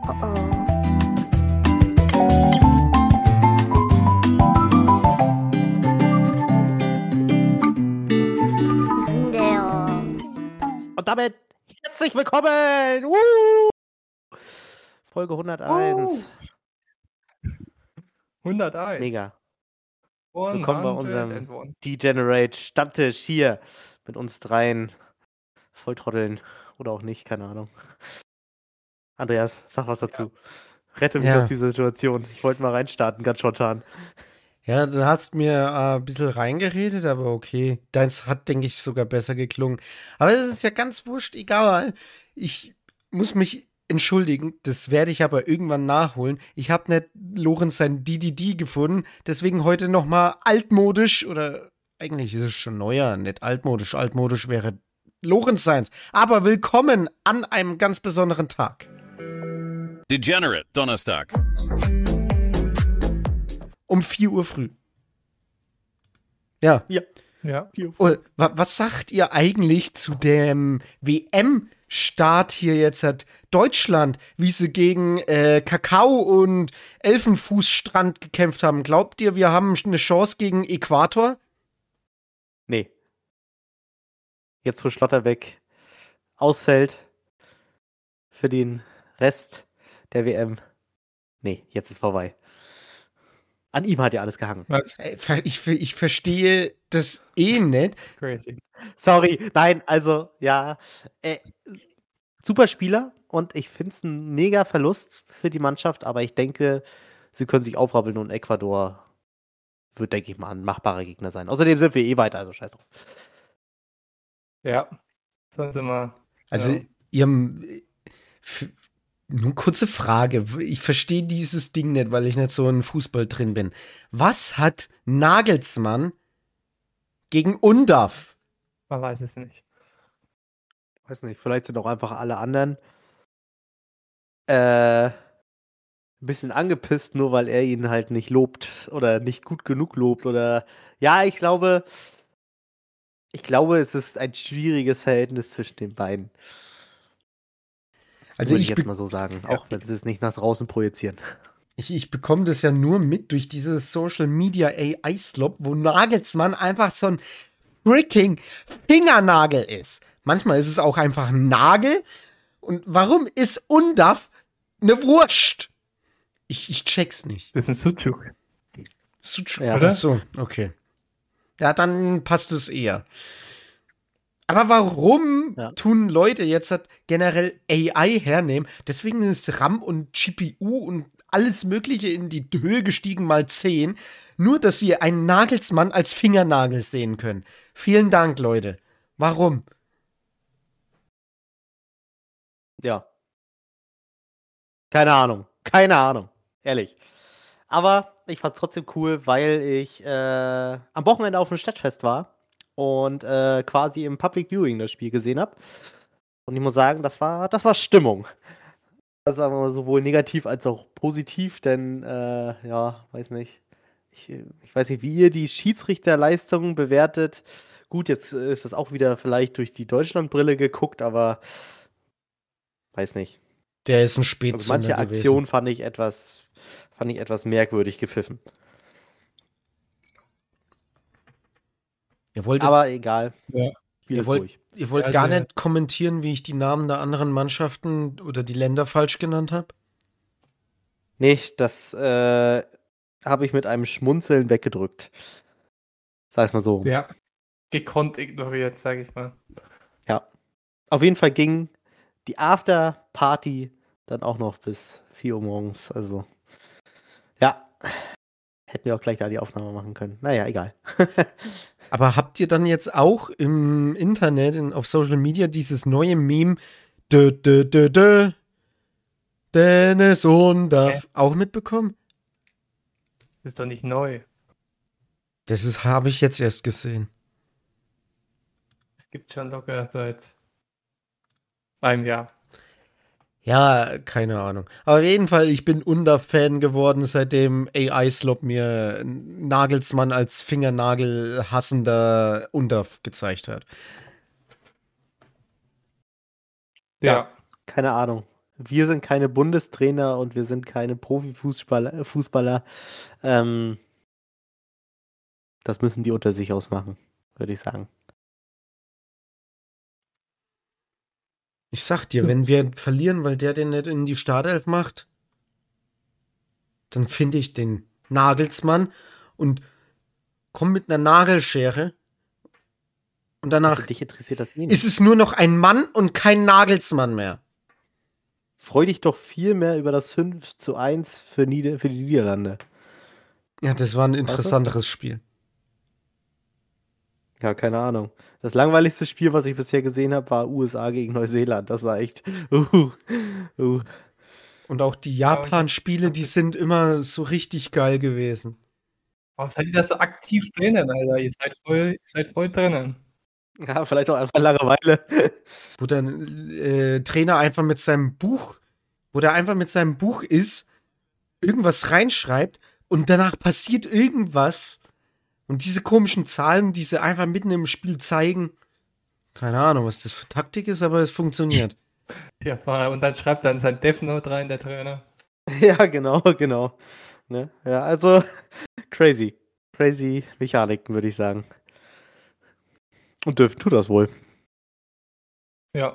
Und damit herzlich willkommen! Folge 101. 101. Mega. Willkommen bei unserem 101. Degenerate Stammtisch hier mit uns dreien. Volltrotteln oder auch nicht, keine Ahnung. Andreas, sag was dazu. Rette mich aus dieser Situation. Ich wollte mal reinstarten, ganz spontan. Ja, du hast mir ein bisschen reingeredet, aber okay. Deins hat, denke ich, sogar besser geklungen. Aber es ist ja ganz wurscht, egal. Ich muss mich entschuldigen, das werde ich aber irgendwann nachholen. Ich habe nicht Lorenz sein DDD gefunden, deswegen heute noch mal altmodisch, oder eigentlich ist es schon neuer, nicht altmodisch. Altmodisch wäre Lorenz seins. Aber willkommen an einem ganz besonderen Tag. Degenerate Donnerstag. Um 4 Uhr früh. Ja. Was sagt ihr eigentlich zu dem WM-Start hier jetzt hat Deutschland, wie sie gegen Kakao und Elfenfußstrand gekämpft haben? Glaubt ihr, wir haben eine Chance gegen Äquator? Nee. Jetzt, wo Schlotterbeck ausfällt für den Rest der WM. Nee, jetzt ist vorbei. An ihm hat ja alles gehangen. Ich verstehe das nicht. Das ist crazy. Sorry, nein, also, ja. Super Spieler und ich finde es ein mega Verlust für die Mannschaft, aber ich denke, sie können sich aufrappeln und Ecuador wird, denke ich mal, ein machbarer Gegner sein. Außerdem sind wir weiter, also scheiß drauf. Ja, sonst immer. Also, nur kurze Frage. Ich verstehe dieses Ding nicht, weil ich nicht so in Fußball drin bin. Was hat Nagelsmann gegen Undav? Man weiß es nicht. Weiß nicht, vielleicht sind auch einfach alle anderen ein bisschen angepisst, nur weil er ihn halt nicht lobt oder nicht gut genug lobt oder ja, ich glaube, es ist ein schwieriges Verhältnis zwischen den beiden. Also würde ich jetzt mal so sagen, auch wenn sie es nicht nach draußen projizieren. Ich bekomme das ja nur mit durch diese Social Media AI-Slop, wo Nagelsmann einfach so ein freaking Fingernagel ist. Manchmal ist es auch einfach ein Nagel. Und warum ist Undav eine Wurst? Ich check's nicht. Das ist ein Sucuk. Sucuk, ja. Oder? So, okay. Ja, dann passt es eher. Aber warum tun Leute jetzt generell AI hernehmen? Deswegen ist RAM und GPU und alles Mögliche in die Höhe gestiegen mal 10. Nur, dass wir einen Nagelsmann als Fingernagel sehen können. Vielen Dank, Leute. Warum? Ja. Keine Ahnung. Ehrlich. Aber ich fand's trotzdem cool, weil ich am Wochenende auf dem Stadtfest war. Und quasi im Public Viewing das Spiel gesehen habe. Und ich muss sagen, das war Stimmung. Das ist aber sowohl negativ als auch positiv, denn, weiß nicht. Ich weiß nicht, wie ihr die Schiedsrichterleistungen bewertet. Gut, jetzt ist das auch wieder vielleicht durch die Deutschlandbrille geguckt, aber weiß nicht. Der ist ein Spätzünder also manche Aktion fand ich etwas merkwürdig gepfiffen. Aber egal. Ja. Ihr wollt gar nicht kommentieren, wie ich die Namen der anderen Mannschaften oder die Länder falsch genannt habe? Nee, das habe ich mit einem Schmunzeln weggedrückt. Sag mal so. Ja, gekonnt ignoriert, sage ich mal. Ja. Auf jeden Fall ging die Afterparty dann auch noch bis 4 Uhr morgens. Also, ja. Hätten wir auch gleich da die Aufnahme machen können. Naja, egal. Aber habt ihr dann jetzt auch im Internet, auf Social Media, dieses neue Meme Dennis Undav auch mitbekommen? Das ist doch nicht neu. Das habe ich jetzt erst gesehen. Es gibt schon locker seit einem Jahr. Ja, keine Ahnung. Aber auf jeden Fall, ich bin Undav-Fan geworden, seitdem AI-Slop mir Nagelsmann als Fingernagel hassender Undav gezeigt hat. Ja. Keine Ahnung. Wir sind keine Bundestrainer und wir sind keine Profifußballer. Das müssen die unter sich ausmachen, würde ich sagen. Ich sag dir, wenn wir verlieren, weil der den nicht in die Startelf macht, dann finde ich den Nagelsmann und komm mit einer Nagelschere und danach Dich interessiert das eh ist nicht. es nur noch ein Mann und kein Nagelsmann mehr. Freu dich doch viel mehr über das 5:1 für die Niederlande. Ja, das war ein interessanteres Spiel. Ja, keine Ahnung. Das langweiligste Spiel, was ich bisher gesehen habe, war USA gegen Neuseeland. Das war echt. Und auch die Japan-Spiele, die sind immer so richtig geil gewesen. Warum seid ihr da so aktiv drinnen, Alter? Ihr seid voll drinnen. Ja, vielleicht auch einfach Langeweile. Wo der Trainer einfach mit seinem Buch, wo der einfach mit seinem Buch ist, irgendwas reinschreibt und danach passiert irgendwas. Und diese komischen Zahlen, die sie einfach mitten im Spiel zeigen, keine Ahnung, was das für Taktik ist, aber es funktioniert. Ja, und dann schreibt dann sein Death Note rein, der Trainer. Ja, genau. Ne? Ja, also crazy. Crazy Mechaniken, würde ich sagen. Und dürfen tut das wohl. Ja.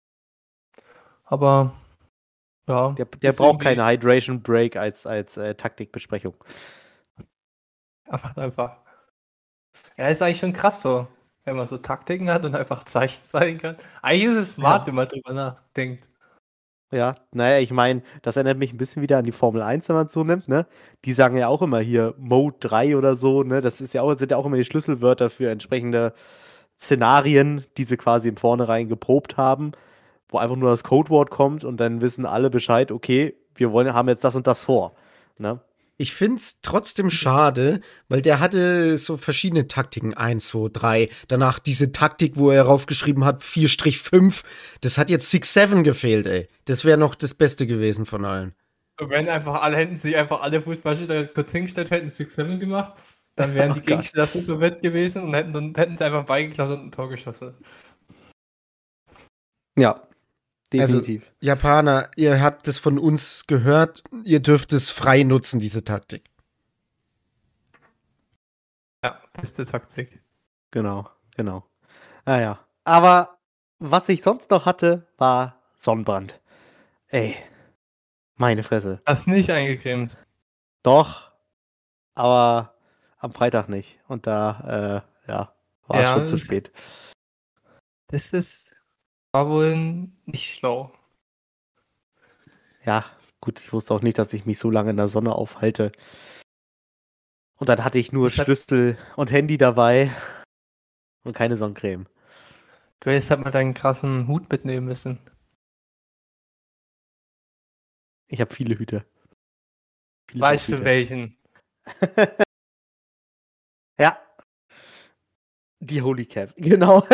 Aber, ja. Der ist braucht irgendwie- keine Hydration Break als Taktikbesprechung. Aber einfach. Ja, ist eigentlich schon krass so, wenn man so Taktiken hat und einfach Zeichen zeigen kann. Eigentlich ist es smart, wenn man drüber nachdenkt. Ja, naja, ich meine, das erinnert mich ein bisschen wieder an die Formel 1, wenn man es so nimmt, ne? Die sagen ja auch immer hier Mode 3 oder so, ne? Das ist ja auch, sind ja auch immer die Schlüsselwörter für entsprechende Szenarien, die sie quasi im Vornherein geprobt haben, wo einfach nur das Codewort kommt und dann wissen alle Bescheid, okay, haben jetzt das und das vor, ne? Ich find's trotzdem schade, weil der hatte so verschiedene Taktiken. 1, 2, 3. Danach diese Taktik, wo er raufgeschrieben hat, 4-5. Das hat jetzt 6-7 gefehlt, ey. Das wäre noch das Beste gewesen von allen. Und wenn hätten sich einfach alle Fußballspieler kurz hingestellt, hätten 6-7 gemacht, dann wären die Oh Gott. Gegenspieler so verwirrt gewesen und hätten sie einfach beigeklaut und ein Tor geschossen. Ja, definitiv. Also, Japaner, ihr habt es von uns gehört, ihr dürft es frei nutzen, diese Taktik. Ja, beste Taktik. Genau. Naja. Aber was ich sonst noch hatte, war Sonnenbrand. Ey, meine Fresse. Hast nicht eingecremt. Doch, aber am Freitag nicht. Und da, war es schon zu spät. War wohl nicht schlau. Ja, gut, ich wusste auch nicht, dass ich mich so lange in der Sonne aufhalte. Und dann hatte ich nur Schlüssel und Handy dabei und keine Sonnencreme. Du hättest halt mal deinen krassen Hut mitnehmen müssen. Ich habe viele Hüte. Viele Weißt du Hüte. welchen? Ja. Die Holy Cap, genau.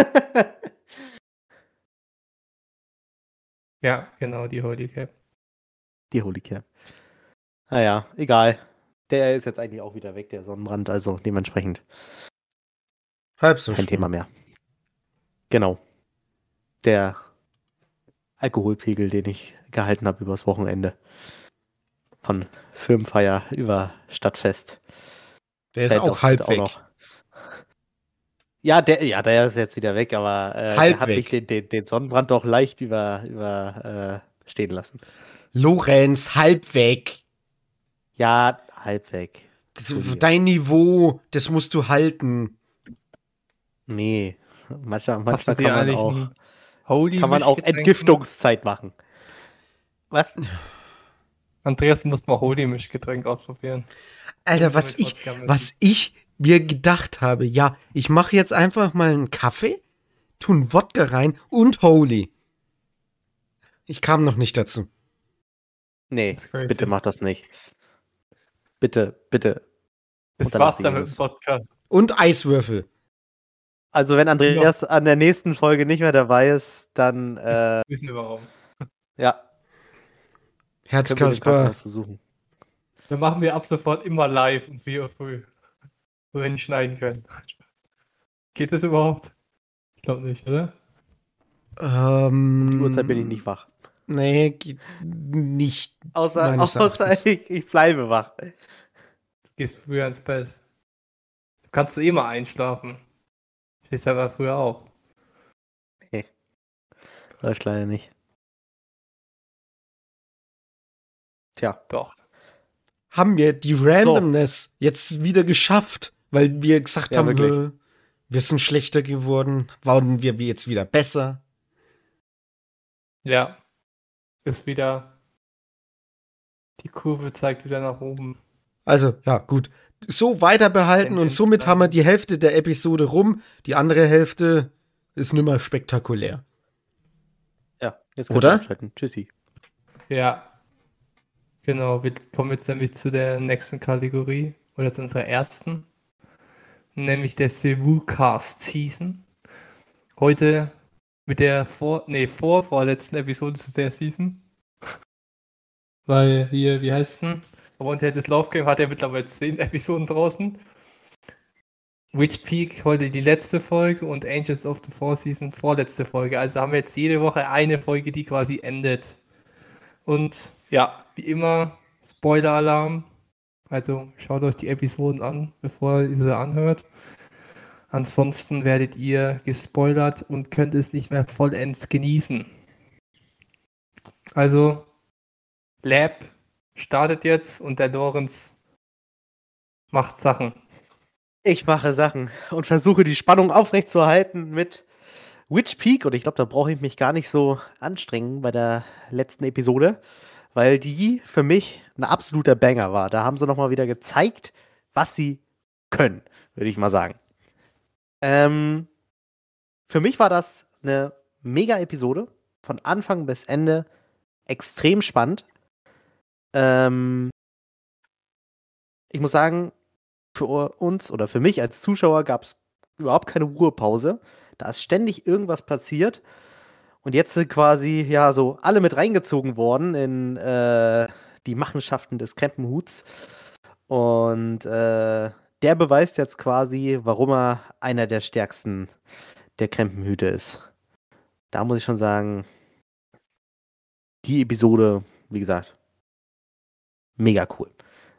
Ja, genau, die Holy Cap. Die Holy Cap. Naja, egal. Der ist jetzt eigentlich auch wieder weg, der Sonnenbrand, also dementsprechend Halb so kein schlimm. Thema mehr. Genau. Der Alkoholpegel, den ich gehalten habe übers Wochenende. Von Firmenfeier über Stadtfest. Der ist Fällt auch halb auch weg. noch. Ja, der ist jetzt wieder weg, aber Halb der hat weg. mich den Sonnenbrand doch leicht über stehen lassen. Lorenz, halb weg. Ja, halb weg. Dein Niveau, das musst du halten. Nee, manchmal Hast du kann dir man eigentlich auch, ein Holy kann man auch Mischgetränk Entgiftungszeit machen. Was? gemacht? Andreas muss mal Holy Mischgetränk ausprobieren. Alter, Mit Wodka mischen. was ich mir gedacht habe, ja, ich mache jetzt einfach mal einen Kaffee, tu einen Wodka rein und Holy. Ich kam noch nicht dazu. Nee, Das ist crazy. bitte mach das nicht. Bitte. Das Und dann war's lass dann ich mit dem es. Podcast. Und Eiswürfel. Also wenn Andreas an der nächsten Folge nicht mehr dabei ist, dann Wissen wir warum. ja, können wir den Herzkasper. Krankenhaus versuchen. Dann machen wir ab sofort immer live um 4 Uhr früh. Wo wir nicht schneiden können. Geht das überhaupt? Ich glaube nicht, oder? Die Uhrzeit bin ich nicht wach. Nee, geht nicht. Außer meines Erachtens. ich bleibe wach. Du gehst früher ins Bett. Du kannst du eh mal einschlafen. Stehst aber früher auf. Läuft leider nicht. Tja. Doch. Haben wir die Randomness jetzt wieder geschafft, weil wir gesagt Ja, haben, wirklich. wir sind schlechter geworden, waren wir jetzt wieder besser. Ja. Ist wieder. Die Kurve zeigt wieder nach oben. Also, ja, gut. So weiter behalten und Tendenz somit haben wir steigend. die Hälfte der Episode rum. Die andere Hälfte ist nimmer spektakulär. Ja, jetzt könnt Oder? ihr abschalten. Tschüssi. Ja. Genau, wir kommen jetzt nämlich zu der nächsten Kategorie. Oder zu unserer ersten. Nämlich der Cast Season. Heute mit der vorvorletzten Episode zu der Season. Weil hier, wie heißt denn? Aber unter das Love Game hat er mittlerweile 10 Episoden draußen. Witch Peak heute die letzte Folge und Angels of the Four Season vorletzte Folge. Also haben wir jetzt jede Woche eine Folge, die quasi endet. Und ja, wie immer, Spoiler-Alarm. Also schaut euch die Episoden an, bevor ihr sie anhört. Ansonsten werdet ihr gespoilert und könnt es nicht mehr vollends genießen. Also, Lab startet jetzt und der Lorenz macht Sachen. Ich mache Sachen und versuche die Spannung aufrechtzuerhalten mit Witch Peak. Und ich glaube, da brauche ich mich gar nicht so anstrengen bei der letzten Episode, weil die für mich ein absoluter Banger war. Da haben sie nochmal wieder gezeigt, was sie können, würde ich mal sagen. Für mich war das eine mega Episode. Von Anfang bis Ende extrem spannend. Ich muss sagen, für uns oder für mich als Zuschauer gab es überhaupt keine Ruhepause. Da ist ständig irgendwas passiert. Und jetzt sind quasi, ja, so alle mit reingezogen worden in die Machenschaften des Krempenhuts. Und der beweist jetzt quasi, warum er einer der stärksten der Krempenhüte ist. Da muss ich schon sagen, die Episode, wie gesagt, mega cool.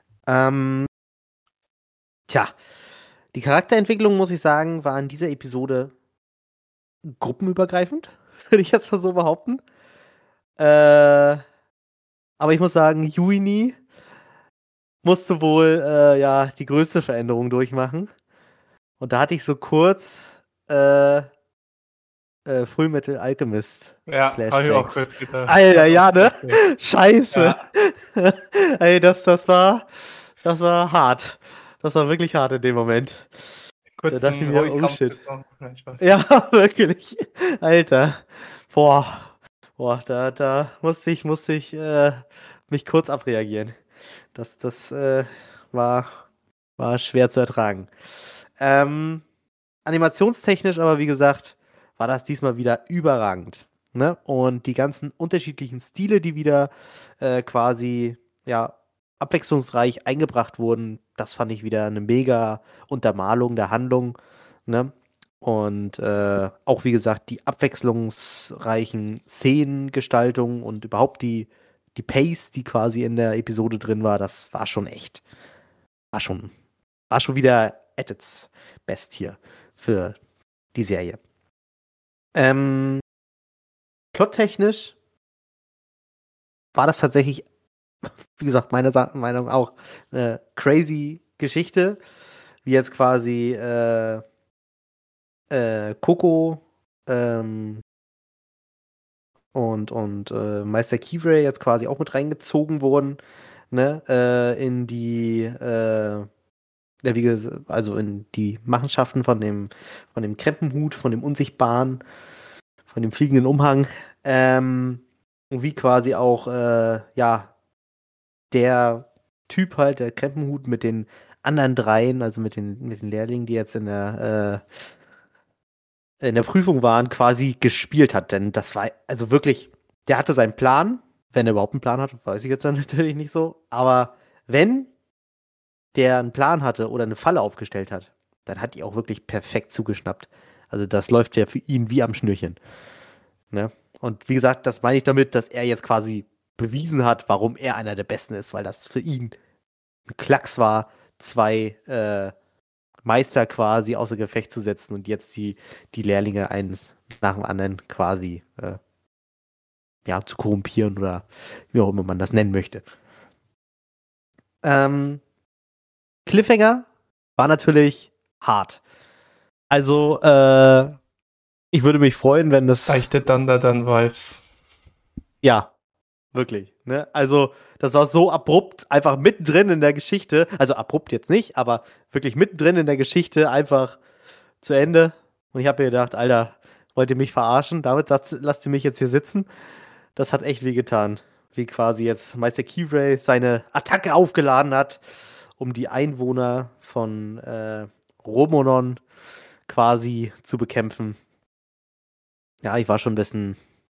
Tja, die Charakterentwicklung, muss ich sagen, war in dieser Episode gruppenübergreifend, würde ich jetzt mal so behaupten. Aber ich muss sagen, Yuini musste wohl ja die größte Veränderung durchmachen. Und da hatte ich so kurz Fullmetal Alchemist Ja, habe ich auch Flashbacks. kurz gedacht. Alter, ja, ne? Okay. Scheiße. Ja. Ey, das war hart. Das war wirklich hart in dem Moment. Kurz dachte ich einen mir, oh Heulkrampf shit. bekommen. Nein, Spaß. Ja, wirklich. Alter. Boah, da musste ich mich kurz abreagieren. Das war schwer zu ertragen. Animationstechnisch aber, wie gesagt, war das diesmal wieder überragend. Ne? Und die ganzen unterschiedlichen Stile, die wieder quasi, ja, abwechslungsreich eingebracht wurden, das fand ich wieder eine mega Untermalung der Handlung. Ne? Und auch, wie gesagt, die abwechslungsreichen Szenengestaltungen und überhaupt die Pace, die quasi in der Episode drin war, das war schon echt. War schon wieder at its best hier für die Serie. Plottechnisch war das tatsächlich, wie gesagt, meiner Meinung auch eine crazy Geschichte, wie jetzt quasi Coco und Meister Kivray jetzt quasi auch mit reingezogen wurden, ne, in die ja, also in die Machenschaften von dem Krempenhut, von dem Unsichtbaren, von dem fliegenden Umhang, und wie quasi auch ja, der Typ halt, der Krempenhut mit den anderen dreien, also mit den Lehrlingen, die jetzt in der Prüfung waren, quasi gespielt hat. Denn das war also wirklich, der hatte seinen Plan, wenn er überhaupt einen Plan hat, weiß ich jetzt dann natürlich nicht so, aber wenn der einen Plan hatte oder eine Falle aufgestellt hat, dann hat die auch wirklich perfekt zugeschnappt. Also das läuft ja für ihn wie am Schnürchen. Ne? Und wie gesagt, das meine ich damit, dass er jetzt quasi bewiesen hat, warum er einer der Besten ist, weil das für ihn ein Klacks war, 2 Meister quasi außer Gefecht zu setzen und jetzt die Lehrlinge eins nach dem anderen quasi zu korrumpieren oder wie auch immer man das nennen möchte. Cliffhanger war natürlich hart. Also, ich würde mich freuen, wenn das. Leichte Thunder dann Vibes. Ja, wirklich. Ne? Also, das war so abrupt, einfach mittendrin in der Geschichte. Also, abrupt jetzt nicht, aber wirklich mittendrin in der Geschichte einfach zu Ende. Und ich habe mir gedacht, Alter, wollt ihr mich verarschen? Damit lasst ihr mich jetzt hier sitzen. Das hat echt wehgetan. Wie quasi jetzt Meister Keyray seine Attacke aufgeladen hat, um die Einwohner von Romonon quasi zu bekämpfen. Ja, ich war schon ein bisschen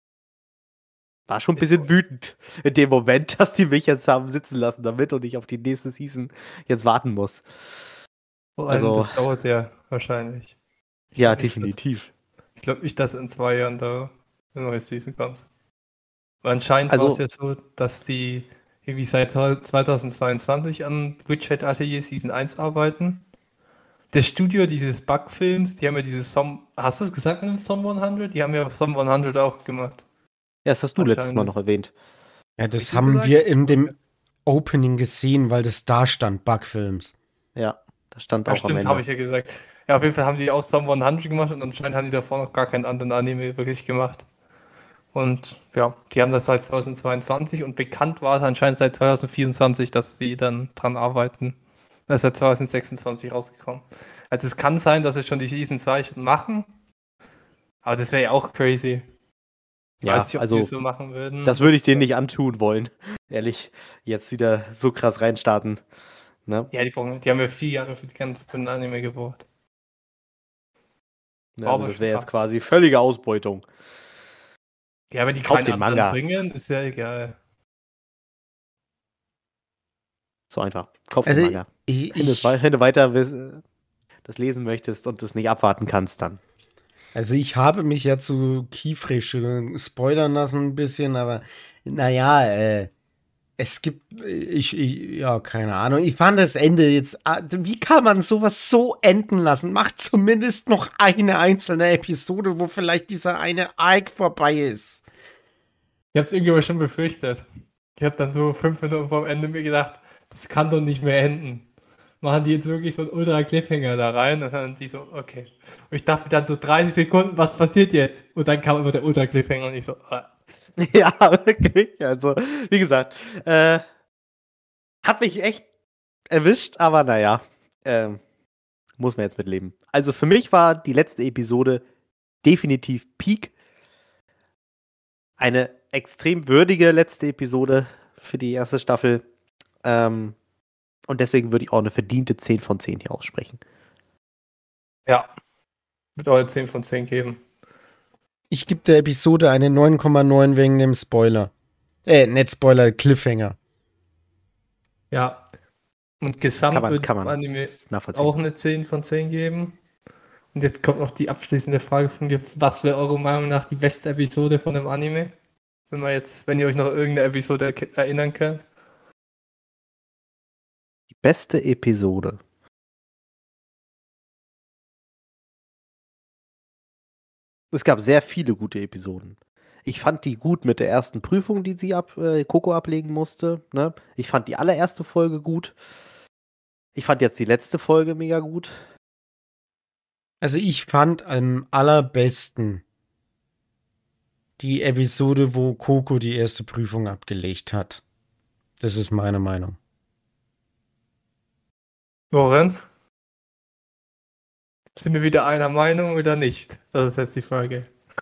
wütend in dem Moment, dass die mich jetzt haben sitzen lassen damit und ich auf die nächste Season jetzt warten muss. Vor allem, Also, das dauert ja wahrscheinlich. ja, glaub nicht, definitiv. Ich glaube nicht, dass in 2 Jahren da eine neue Season kommt. Aber anscheinend Also- war es ja so, dass die irgendwie seit 2022 an Witchhead Atelier Season 1 arbeiten. Das Studio dieses Bugfilms, die haben ja dieses hast du es gesagt mit dem Som 100? Die haben ja Som 100 auch gemacht. Ja, das hast du letztes Mal Anscheinend. noch erwähnt. Ja, das Richtig haben gesagt? wir in dem Opening gesehen, weil das da stand, Bugfilms. Ja, das stand Ja, auch am stimmt, Ende. habe ich ja gesagt. Ja, auf jeden Fall haben die auch Som 100 gemacht und anscheinend haben die davor noch gar keinen anderen Anime wirklich gemacht. Und ja, die haben das seit 2022 und bekannt war es anscheinend seit 2024, dass sie dann dran arbeiten. Das ist seit 2026 rausgekommen. Also es kann sein, dass sie schon die Season 2 schon machen, aber das wäre ja auch crazy. Ich Ja, weiß nicht, ob also die es so machen würden. das würde ich denen nicht antun wollen. Ehrlich, jetzt wieder so krass reinstarten. Ne? Ja, die haben ja 4 Jahre für die ganzen Anime gebraucht. Also Aber das schon wäre jetzt krass. quasi völlige Ausbeutung. Ja, wenn die Kauf keinen den anderen Manga. bringen, ist ja egal. So einfach. Kauf Also den Manga. Wenn du weiter das lesen möchtest und das nicht abwarten kannst, dann. Also ich habe mich ja zu Keyfrey spoilern lassen ein bisschen, aber naja, es gibt, ja, keine Ahnung. Ich fand das Ende jetzt, wie kann man sowas so enden lassen? Macht zumindest noch eine einzelne Episode, wo vielleicht dieser eine Arc vorbei ist. Ich hab's irgendwie aber schon befürchtet. Ich habe dann so 5 Minuten vor dem Ende mir gedacht, das kann doch nicht mehr enden. Machen die jetzt wirklich so einen Ultra-Cliffhanger da rein und dann die so, okay. Und ich dachte dann so 30 Sekunden, was passiert jetzt? Und dann kam immer der Ultra-Cliffhanger und ich so, Ja, wirklich. Also, wie gesagt, hat mich echt erwischt, aber naja, muss man jetzt mit leben. Also für mich war die letzte Episode definitiv Peak. Eine extrem würdige letzte Episode für die erste Staffel. Und deswegen würde ich auch eine verdiente 10 von 10 hier aussprechen. ja, wird auch eine 10 von 10 geben. Ich gebe der Episode eine 9,9 wegen dem Spoiler. Nicht Spoiler, Cliffhanger. Ja. Und gesamt Kann wird man Anime nachvollziehen. auch eine 10 von 10 geben. Und jetzt kommt noch die abschließende Frage von dir. Was wäre eurer Meinung nach die beste Episode von dem Anime? Wenn ihr euch noch irgendeine Episode erinnern könnt. Die beste Episode. Es gab sehr viele gute Episoden. Ich fand die gut mit der ersten Prüfung, die Coco ablegen musste. Ne? Ich fand die allererste Folge gut. Ich fand jetzt die letzte Folge mega gut. Also ich fand am allerbesten die Episode, wo Coco die erste Prüfung abgelegt hat. Das ist meine Meinung. Lorenz? Sind wir wieder einer Meinung oder nicht? Das ist jetzt die Frage.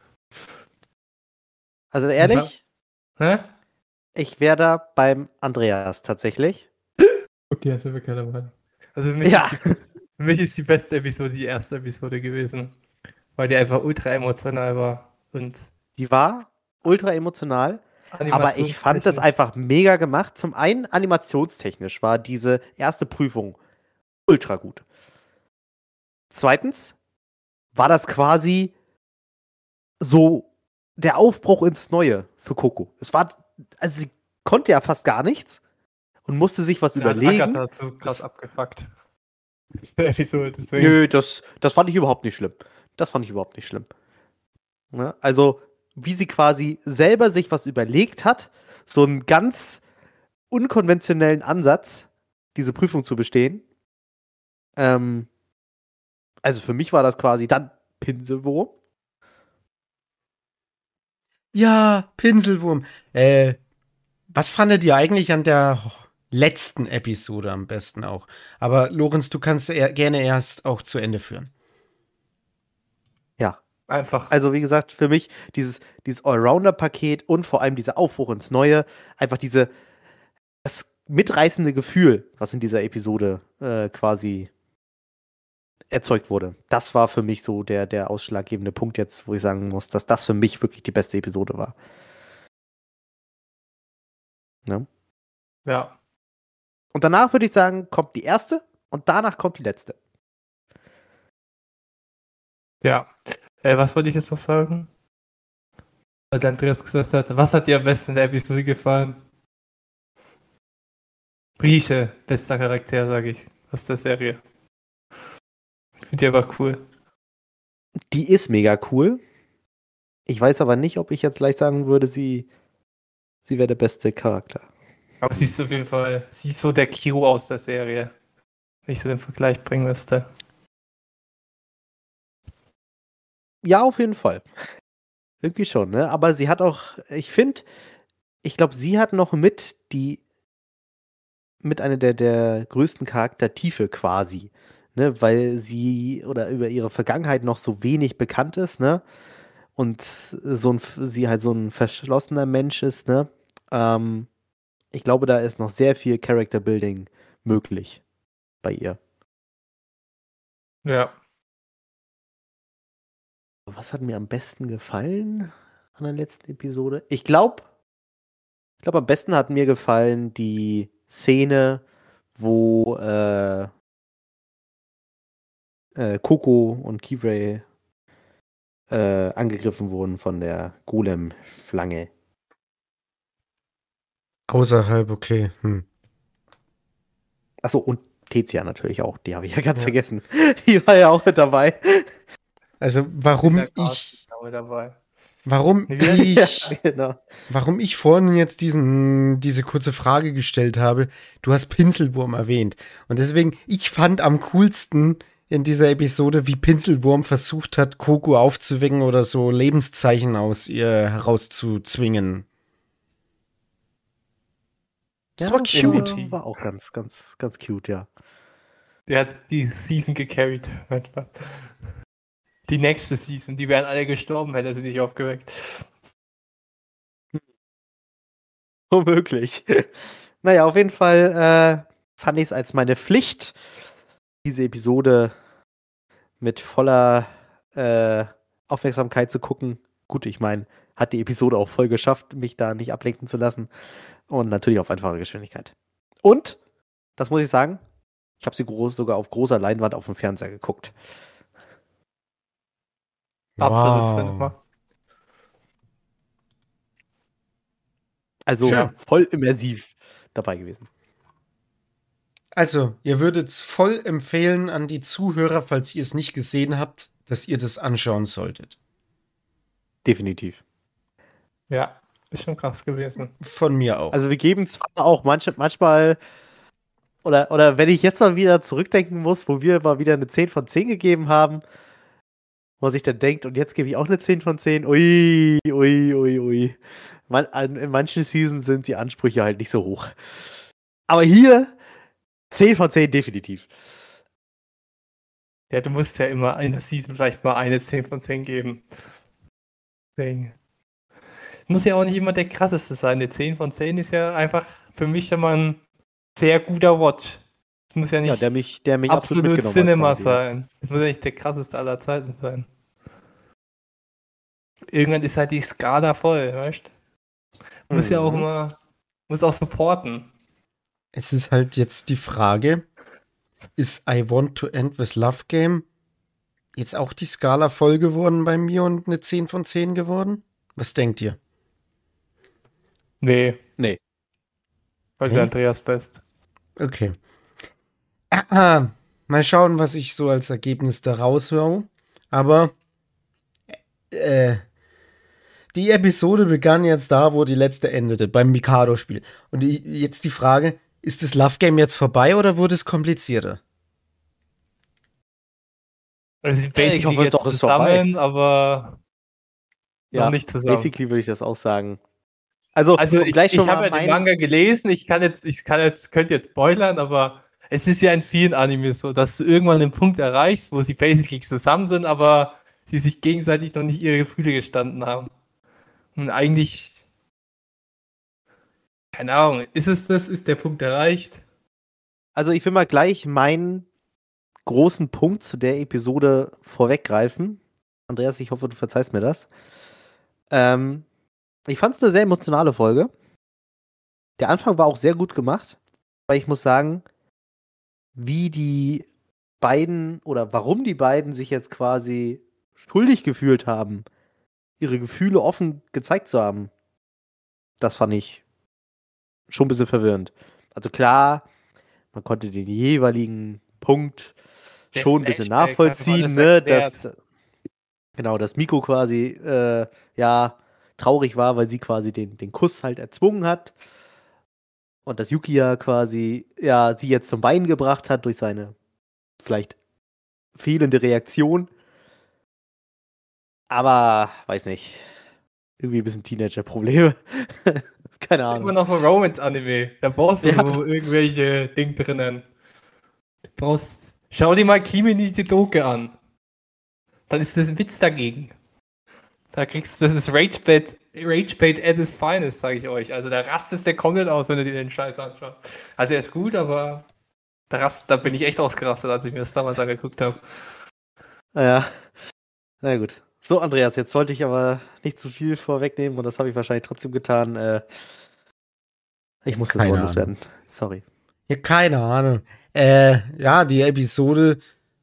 Also ehrlich, Hä? ich wäre da beim Andreas tatsächlich. Okay, jetzt sind wir keiner Meinung. Also für mich, Ja. für mich ist die beste Episode die erste Episode gewesen. Weil die einfach ultra emotional war. Und Die war ultra emotional. Aber ich fand das animationstechnisch- einfach mega gemacht. Zum einen animationstechnisch war diese erste Prüfung ultra gut. Zweitens war das quasi so der Aufbruch ins Neue für Coco. Also sie konnte ja fast gar nichts und musste sich was überlegen. Hat so krass abgefuckt. Episode, deswegen. Nö, das fand ich überhaupt nicht schlimm. Das fand ich überhaupt nicht schlimm. Ne? Also, wie sie quasi selber sich was überlegt hat, so einen ganz unkonventionellen Ansatz, diese Prüfung zu bestehen. Also für mich war das quasi dann Pinselwurm. Ja, Pinselwurm. Was fandet ihr eigentlich an der letzten Episode am besten auch? Aber Lorenz, du kannst gerne erst auch zu Ende führen. Ja. Einfach. Also wie gesagt, für mich dieses Allrounder-Paket und vor allem dieser Aufbruch ins Neue, einfach das mitreißende Gefühl, was in dieser Episode quasi erzeugt wurde. Das war für mich so der ausschlaggebende Punkt jetzt, wo ich sagen muss, dass das für mich wirklich die beste Episode war. Ne? Ja. Und danach würde ich sagen, kommt die erste und danach kommt die letzte. Ja. Was wollte ich jetzt noch sagen? Weil der Andreas gesagt hat, was hat dir am besten in der Episode gefallen? Rieche, bester Charakter, sage ich, aus der Serie. Ich finde die aber cool. Die ist mega cool. Ich weiß aber nicht, ob ich jetzt gleich sagen würde, sie wäre der beste Charakter. Aber sie ist auf jeden Fall, sie ist so der Kiro aus der Serie. Wenn ich so den Vergleich bringen müsste. Ja, auf jeden Fall. Irgendwie schon, ne? Aber sie hat auch, ich glaube, sie hat noch mit einer der größten Charaktertiefe quasi, ne? Weil sie oder über ihre Vergangenheit noch so wenig bekannt ist, ne? Und sie halt so ein verschlossener Mensch ist, ne? Ich glaube, da ist noch sehr viel Character Building möglich bei ihr. Ja. Was hat mir am besten gefallen an der letzten Episode? Ich glaube, am besten hat mir gefallen die Szene, wo Coco und Kivray angegriffen wurden von der Golem-Schlange. Außerhalb, okay. Achso, und Tezia natürlich auch. Die habe ich ja ganz vergessen. Die war ja auch mit dabei. Also, warum ich Ja, genau. Warum ich vorhin jetzt diese kurze Frage gestellt habe, du hast Pinselwurm erwähnt. Und deswegen, ich fand am coolsten in dieser Episode, wie Pinselwurm versucht hat, Coco aufzuwecken oder so Lebenszeichen aus ihr herauszuzwingen. Das war cute. War auch ganz, ganz, ganz cute, ja. Der hat die Season gecarried. Manchmal. Die nächste Season, die wären alle gestorben, hätte er sie nicht aufgeweckt. Womöglich. Naja, auf jeden Fall fand ich es als meine Pflicht, diese Episode mit voller Aufmerksamkeit zu gucken. Gut, ich meine, hat die Episode auch voll geschafft, mich da nicht ablenken zu lassen. Und natürlich auf einfache Geschwindigkeit. Und, das muss ich sagen, ich habe sie sogar auf großer Leinwand auf dem Fernseher geguckt. Absolut. Also Schön. voll immersiv dabei gewesen. Also, ihr würdet es voll empfehlen an die Zuhörer, falls ihr es nicht gesehen habt, dass ihr das anschauen solltet. Definitiv. Ja, ist schon krass gewesen. Von mir auch. Also wir geben zwar auch manchmal oder wenn ich jetzt mal wieder zurückdenken muss, wo wir mal wieder eine 10 von 10 gegeben haben, wo man sich dann denkt, und jetzt gebe ich auch eine 10 von 10. Ui, ui, ui, ui. In manchen Seasons sind die Ansprüche halt nicht so hoch. Aber hier 10 von 10 definitiv. Ja, du musst ja immer in der Season vielleicht mal eine 10 von 10 geben. Deswegen. Muss ja auch nicht immer der krasseste sein. Eine 10 von 10 ist ja einfach für mich immer ein sehr guter Watch. Es muss ja nicht der mich absolut mitgenommen hat Cinema quasi. sein. Es muss ja nicht der krasseste aller Zeiten sein. Irgendwann ist halt die Skala voll, weißt du? Muss ja auch immer, muss auch supporten. Es ist halt jetzt die Frage, ist I Want to End with Love Game jetzt auch die Skala voll geworden bei mir und eine 10 von 10 geworden? Was denkt ihr? Nee, Nee. heute Nee? Andreas fest. Okay. Mal schauen, was ich so als Ergebnis da raushöre. Aber äh, die Episode begann jetzt da, wo die letzte endete, beim Mikado-Spiel. Und jetzt die Frage, ist das Love Game jetzt vorbei oder wurde es komplizierter? Also sie Ich basically hoffe jetzt doch, ist vorbei. zusammen, aber noch Ja, nicht zusammen. basically würde ich das auch sagen. Also, Also um gleich schon ich habe mal ja den Manga gelesen, könnte jetzt spoilern, aber es ist ja in vielen Animes so, dass du irgendwann den Punkt erreichst, wo sie basically zusammen sind, aber sie sich gegenseitig noch nicht ihre Gefühle gestanden haben. Und eigentlich, keine Ahnung, ist der Punkt erreicht? Also ich will mal gleich meinen großen Punkt zu der Episode vorweggreifen. Andreas, ich hoffe, du verzeihst mir das. Ich fand es eine sehr emotionale Folge. Der Anfang war auch sehr gut gemacht, weil ich muss sagen, wie die beiden oder warum die beiden sich jetzt quasi schuldig gefühlt haben, ihre Gefühle offen gezeigt zu haben, das fand ich schon ein bisschen verwirrend. Also klar, man konnte den jeweiligen Punkt Der schon ein bisschen Flashback hat nachvollziehen, alles ne, erklärt. dass Miko quasi ja traurig war, weil sie quasi den Kuss halt erzwungen hat und dass Yuki ja quasi ja sie jetzt zum Weinen gebracht hat durch seine vielleicht fehlende Reaktion. Aber weiß nicht, irgendwie ein bisschen Teenager-Probleme. Keine Immer Ahnung. noch ein Romance-Anime. Da brauchst du Ja. so irgendwelche Dinge drinnen. Schau dir mal Kimi ni Jidoke an. Dann ist das ein Witz dagegen. Das ist Ragebait at its finest, sage ich euch. Also da rastest der komplett aus, wenn du dir den Scheiß anschaust. Also er ist gut, aber da bin ich echt ausgerastet, als ich mir das damals angeguckt habe. Ja, na gut. So, Andreas, jetzt wollte ich aber nicht zu viel vorwegnehmen und das habe ich wahrscheinlich trotzdem getan. Ich muss das Keine Wort Ahnung. loswerden. Sorry. Ja, keine Ahnung. Ja, die Episode,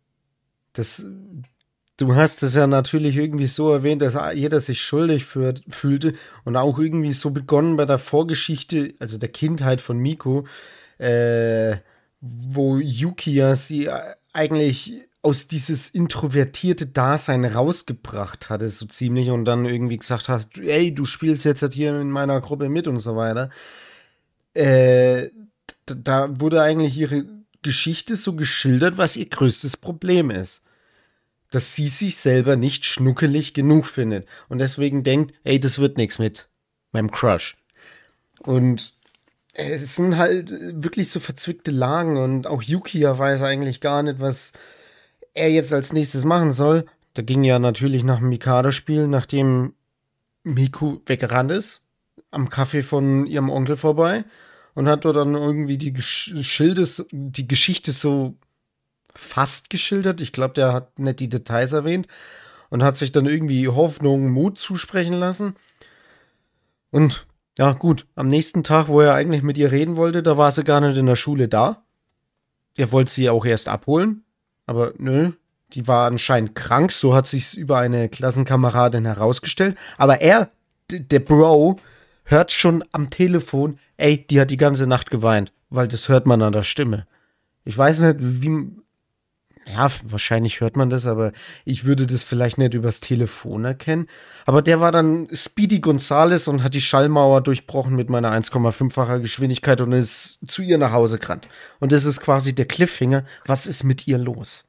du hast es ja natürlich irgendwie so erwähnt, dass jeder sich schuldig fühlte und auch irgendwie so begonnen bei der Vorgeschichte, also der Kindheit von Miko, wo Yuki ja sie eigentlich aus dieses introvertierte Dasein rausgebracht hatte, so ziemlich, und dann irgendwie gesagt hat, ey, du spielst jetzt halt hier in meiner Gruppe mit und so weiter. Da wurde eigentlich ihre Geschichte so geschildert, was ihr größtes Problem ist. Dass sie sich selber nicht schnuckelig genug findet und deswegen denkt, ey, das wird nichts mit meinem Crush. Und es sind halt wirklich so verzwickte Lagen und auch Yukiya weiß eigentlich gar nicht, was er jetzt als nächstes machen soll. Da ging ja natürlich nach dem Mikado-Spiel, nachdem Miku weggerannt ist, am Café von ihrem Onkel vorbei und hat dort dann irgendwie die Geschichte so fast geschildert. Ich glaube, der hat nicht die Details erwähnt und hat sich dann irgendwie Hoffnung, Mut zusprechen lassen. Und ja, gut, am nächsten Tag, wo er eigentlich mit ihr reden wollte, da war sie gar nicht in der Schule da. Er wollte sie auch erst abholen, aber nö, die war anscheinend krank, so hat sich's über eine Klassenkameradin herausgestellt. Aber er, der Bro, hört schon am Telefon, ey, die hat die ganze Nacht geweint, weil das hört man an der Stimme. Ich weiß nicht, ja, wahrscheinlich hört man das, aber ich würde das vielleicht nicht übers Telefon erkennen. Aber der war dann Speedy Gonzales und hat die Schallmauer durchbrochen mit meiner 1,5-facher Geschwindigkeit und ist zu ihr nach Hause gerannt. Und das ist quasi der Cliffhanger. Was ist mit ihr los?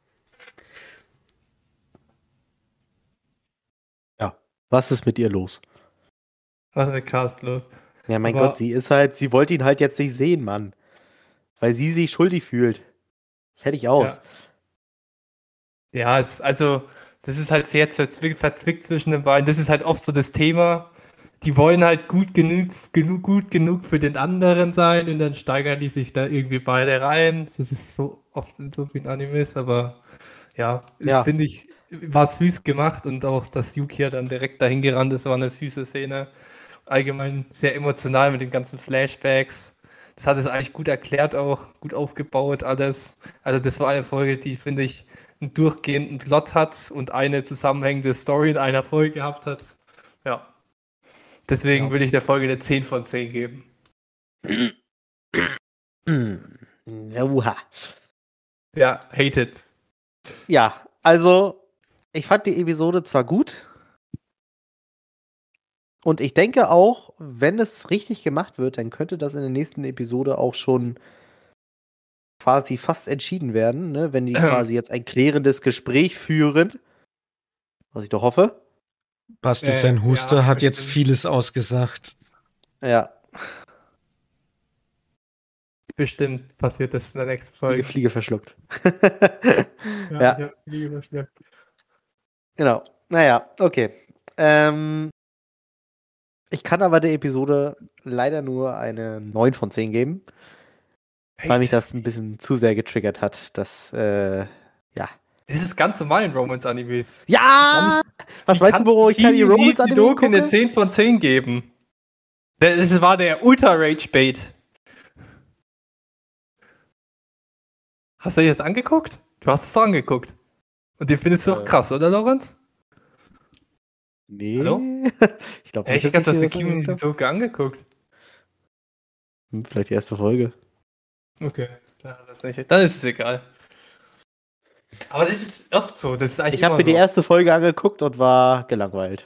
Ja, was ist mit ihr los? Was ist mit Cast los? Ja, mein Aber- Gott, sie wollte ihn halt jetzt nicht sehen, Mann. Weil sie sich schuldig fühlt. Fertig aus. Ja, das ist halt sehr verzwickt zwischen den beiden. Das ist halt oft so das Thema. Die wollen halt gut genug für den anderen sein und dann steigern die sich da irgendwie beide rein. Das ist so oft in so vielen Animes, aber ja, Ja. finde ich, war süß gemacht und auch, dass Yuki ja dann direkt dahin gerannt ist, war eine süße Szene. Allgemein sehr emotional mit den ganzen Flashbacks. Das hat es eigentlich gut erklärt auch, gut aufgebaut alles. Also das war eine Folge, die, finde ich, einen durchgehenden Plot hat und eine zusammenhängende Story in einer Folge gehabt hat. Ja, Deswegen Ja. würde ich der Folge eine 10 von 10 geben. Uha. Ja, hated. Ja, also ich fand die Episode zwar gut und ich denke auch, wenn es richtig gemacht wird, dann könnte das in der nächsten Episode auch schon quasi fast entschieden werden, ne? Wenn die quasi jetzt ein klärendes Gespräch führen, was ich doch hoffe. Basti, sein Huster ja, hat jetzt bestimmt. vieles ausgesagt. Ja, Bestimmt passiert das in der nächsten Folge. Fliege verschluckt. Ja, Ja. ich habe Fliege verschluckt. Genau. Naja, okay. Ich kann aber der Episode leider nur eine 9 von 10 geben, weil mich das ein bisschen zu sehr getriggert hat. Das, ja. Das ist ganz normal in Romance-Animes. Ja! Was Wie meinst du, kannst wo ich keine Kimi Romance-Anime Hidoki eine gucke? 10 von 10 geben? Das war der Ultra-Rage-Bait. Hast du dir das angeguckt? Du hast es doch angeguckt. Und den findest du doch krass, oder, Lorenz? Nee. Hallo? Ich glaube Hey, nicht, ich hab dass das mir den Kimi angeguckt hab. Hidoki angeguckt. Vielleicht die erste Folge. Okay, das nicht. Dann ist es egal. Aber das ist oft so. Das ist eigentlich Ich habe immer mir so. die erste Folge angeguckt und war gelangweilt.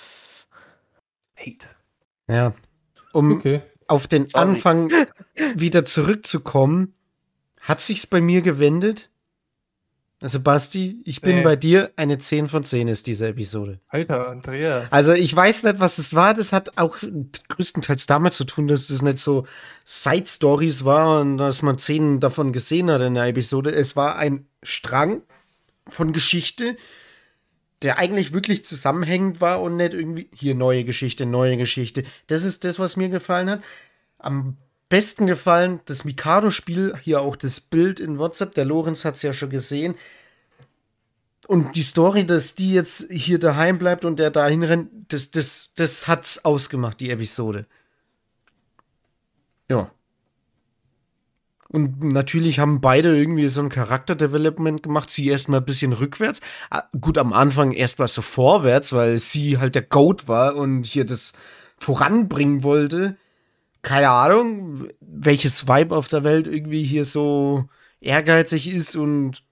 Hate. Ja. Um Okay. auf den Sorry. Anfang wieder zurückzukommen, hat sich's bei mir gewendet? Also Basti, ich bin Nee. bei dir, eine 10 von 10 ist diese Episode. Alter, Andreas. Also ich weiß nicht, was es war. Das hat auch größtenteils damit zu tun, dass das nicht so Side-Stories war und dass man 10 davon gesehen hat in der Episode. Es war ein Strang von Geschichte, der eigentlich wirklich zusammenhängend war und nicht irgendwie hier neue Geschichte, neue Geschichte. Das ist das, was mir gefallen hat. Am besten gefallen das Mikado-Spiel, hier auch das Bild in WhatsApp. Der Lorenz hat es ja schon gesehen. Und die Story, dass die jetzt hier daheim bleibt und der dahin rennt, das hat's ausgemacht, die Episode. Ja. Und natürlich haben beide irgendwie so ein Charakterdevelopment gemacht. Sie erstmal ein bisschen rückwärts. Gut, am Anfang erstmal so vorwärts, weil sie halt der Goat war und hier das voranbringen wollte. Keine Ahnung, welches Vibe auf der Welt irgendwie hier so ehrgeizig ist und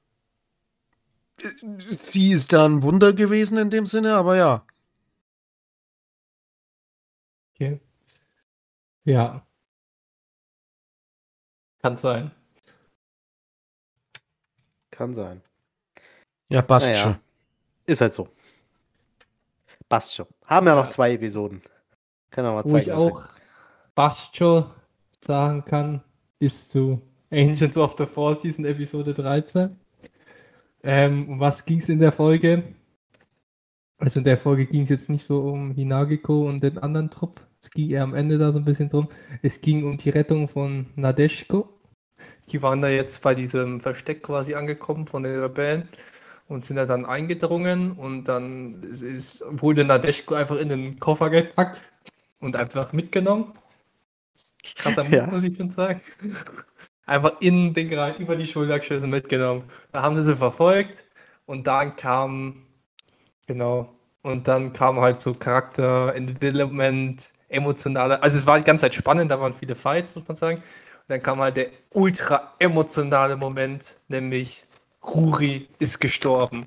sie ist da ein Wunder gewesen in dem Sinne, aber ja. Okay. Ja. Kann sein. Kann sein. Ja, passt Naja. schon. Ist halt so. Passt schon. Haben ja noch Ja. 2 Episoden. Können wir mal Wo zeigen. ich was auch Bascho sagen kann, ist zu Agents of the Four Season Episode 13. Um was ging es in der Folge? Also in der Folge ging es jetzt nicht so um Hinagiko und den anderen Trupp. Es ging eher am Ende da so ein bisschen drum. Es ging um die Rettung von Nadeshiko. Die waren da jetzt bei diesem Versteck quasi angekommen von den Rebellen und sind da dann eingedrungen und dann wurde Nadeshiko einfach in den Koffer gepackt und einfach mitgenommen. Krasser Move, Ja. muss ich schon sagen. Einfach in den Greif über die Schulter geschossen mitgenommen. Da haben sie verfolgt und dann kam halt so Charakter, Development, emotionale, also es war die ganze Zeit spannend, da waren viele Fights, muss man sagen. Und dann kam halt der ultra emotionale Moment, nämlich Ruri ist gestorben.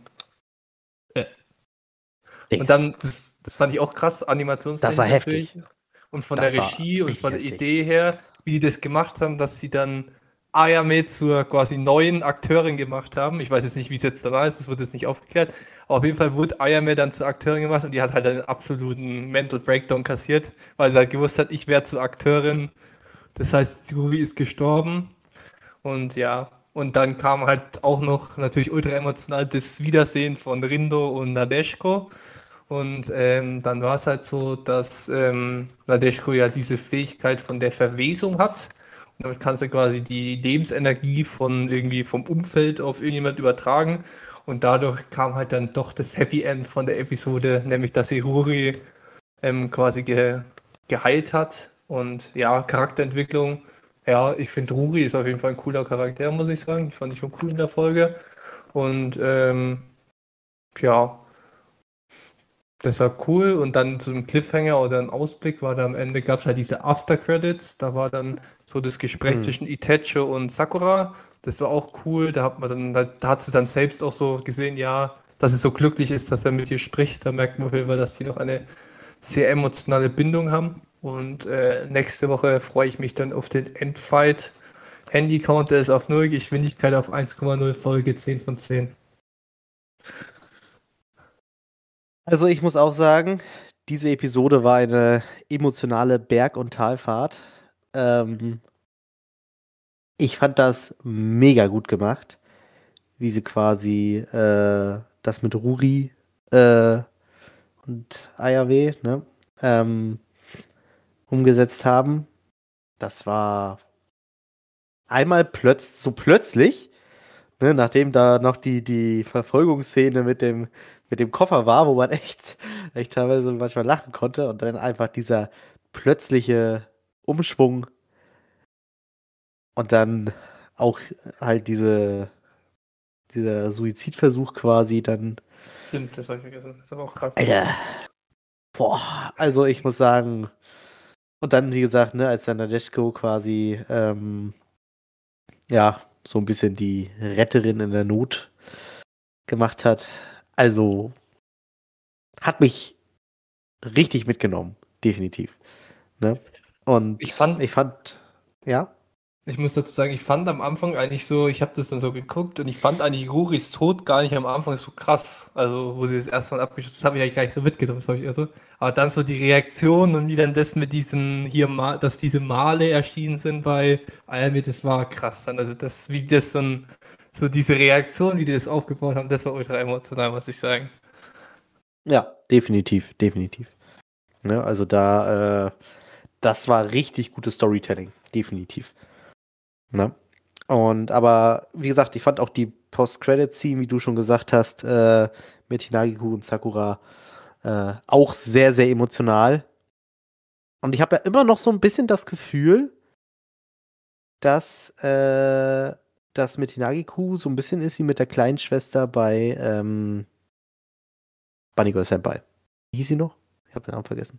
Digga. Und dann, das fand ich auch krass, Animationstechnik Das war heftig. natürlich. Und von Das der war Regie und richtig von der heftig. Idee her, wie die das gemacht haben, dass sie dann Ayame zur quasi neuen Akteurin gemacht haben. Ich weiß jetzt nicht, wie es jetzt da ist, das wird jetzt nicht aufgeklärt. Aber auf jeden Fall wurde Ayame dann zur Akteurin gemacht und die hat halt einen absoluten Mental Breakdown kassiert, weil sie halt gewusst hat, ich werde zur Akteurin. Das heißt, Yuri ist gestorben. Und ja, und dann kam halt auch noch natürlich ultra emotional das Wiedersehen von Rindo und Nadeshiko. Und dann war es halt so, dass Nadeshiko ja diese Fähigkeit von der Verwesung hat. Und damit kannst du quasi die Lebensenergie von irgendwie vom Umfeld auf irgendjemand übertragen. Und dadurch kam halt dann doch das Happy End von der Episode, nämlich dass sie Huri quasi geheilt hat. Und ja, Charakterentwicklung. Ja, ich finde Ruri ist auf jeden Fall ein cooler Charakter, muss ich sagen. Die fand ich schon cool in der Folge. Und ja, Das war cool und dann so ein Cliffhanger oder ein Ausblick war da am Ende, gab es halt diese After-Credits, da war dann so das Gespräch zwischen Itachi und Sakura, das war auch cool, da hat man dann, da hat sie dann selbst auch so gesehen, ja, dass sie so glücklich ist, dass er mit ihr spricht, da merkt man auf jeden Fall, dass die noch eine sehr emotionale Bindung haben und nächste Woche freue ich mich dann auf den Endfight. Handy-Counter ist auf 0, Geschwindigkeit auf 1,0, Folge 10 von 10. Also ich muss auch sagen, diese Episode war eine emotionale Berg- und Talfahrt. Ich fand das mega gut gemacht, wie sie quasi das mit Ruri und Ayawe, ne, umgesetzt haben. Das war einmal so plötzlich, ne, nachdem da noch die Verfolgungsszene mit dem Koffer war, wo man echt teilweise manchmal lachen konnte und dann einfach dieser plötzliche Umschwung und dann auch halt dieser Suizidversuch quasi dann. Stimmt, das habe ich vergessen. Das ist aber auch krass. Alter, boah, also ich muss sagen, und dann, wie gesagt, ne, als dann Nadeshiko quasi, ja, so ein bisschen die Retterin in der Not gemacht hat, also hat mich richtig mitgenommen, definitiv. Ne? Und Ich fand, ja, ich muss dazu sagen, ich fand am Anfang eigentlich so, ich habe das dann so geguckt und ich fand eigentlich Ruris Tod gar nicht am Anfang so krass. Also, wo sie das erste Mal abgeschossen, das habe ich eigentlich gar nicht so mitgenommen, das habe ich eher so. Aber dann so die Reaktion und wie dann das mit diesen hier, dass diese Male erschienen sind bei Almi, das war krass dann. Also, das, wie das so diese Reaktion, wie die das aufgebaut haben, das war ultra emotional, muss ich sagen. ja, definitiv. Ne? Also das war richtig gutes Storytelling, definitiv. Ne? Aber wie gesagt, ich fand auch die Post-Credit-Scene, wie du schon gesagt hast, mit Hinagiku und Sakura auch sehr, sehr emotional. Und ich habe ja immer noch so ein bisschen das Gefühl, dass das mit Hinagiku so ein bisschen ist wie mit der kleinen Schwester bei Bunny Girl Senpai. Wie hieß sie noch? Ich habe den Namen vergessen.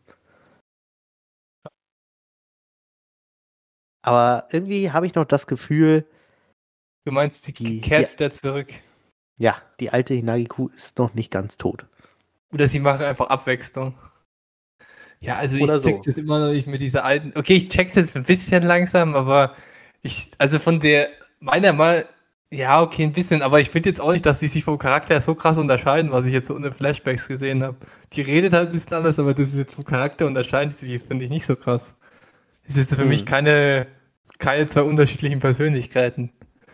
Aber irgendwie habe ich noch das Gefühl, Du meinst, die kehrt wieder zurück. ja, die alte Hinagiku ist noch nicht ganz tot. Oder sie machen einfach Abwechslung. Ja, also Oder ich check so. das immer noch nicht mit dieser alten. Okay, ich check das jetzt ein bisschen langsam, aber also von der, meiner Meinung, ja, okay, ein bisschen, aber ich finde jetzt auch nicht, dass die sich vom Charakter so krass unterscheiden, was ich jetzt so in den Flashbacks gesehen habe. Die redet halt ein bisschen anders, aber das ist jetzt vom Charakter unterscheiden sie sich, das finde ich nicht so krass. Es ist für mich keine zwei unterschiedlichen Persönlichkeiten.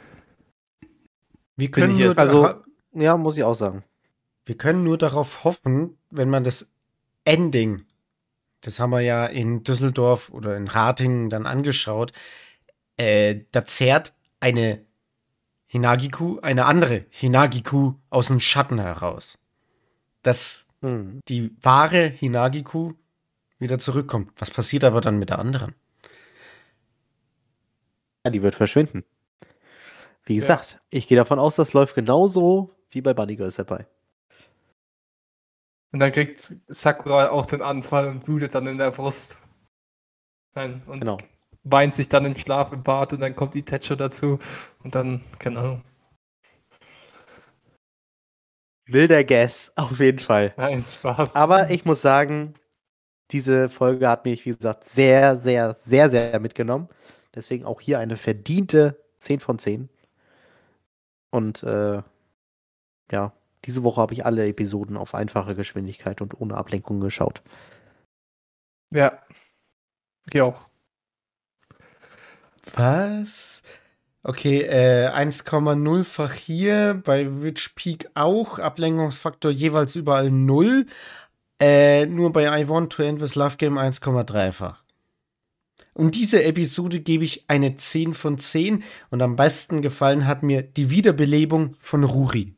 Wir können jetzt. Also, ja, muss ich auch sagen. Wir können nur darauf hoffen, wenn man das Ending, das haben wir ja in Düsseldorf oder in Ratingen dann angeschaut, da zerrt eine andere Hinagiku aus dem Schatten heraus. Dass die wahre Hinagiku wieder zurückkommt. Was passiert aber dann mit der anderen? Ja, die wird verschwinden. Wie gesagt, ich gehe davon aus, das läuft genauso wie bei Bunny Girl Senpai. Und dann kriegt Sakura auch den Anfall und blutet dann in der Brust. Nein, und Genau. weint sich dann im Schlaf im Bad und dann kommt Itachi dazu und dann, genau. Wilder Guess, auf jeden Fall. Nein, Spaß. Aber ich muss sagen, diese Folge hat mich, wie gesagt, sehr, sehr, sehr, sehr mitgenommen. Deswegen auch hier eine verdiente 10 von 10. Und ja, diese Woche habe ich alle Episoden auf einfache Geschwindigkeit und ohne Ablenkung geschaut. Ja, ich auch. Was? Okay, 1,0-fach hier, bei Witch Peak auch, Ablenkungsfaktor jeweils überall 0. Nur bei I Want to End This Love Game 1,3-fach. Und diese Episode gebe ich eine 10 von 10 und am besten gefallen hat mir die Wiederbelebung von Ruri.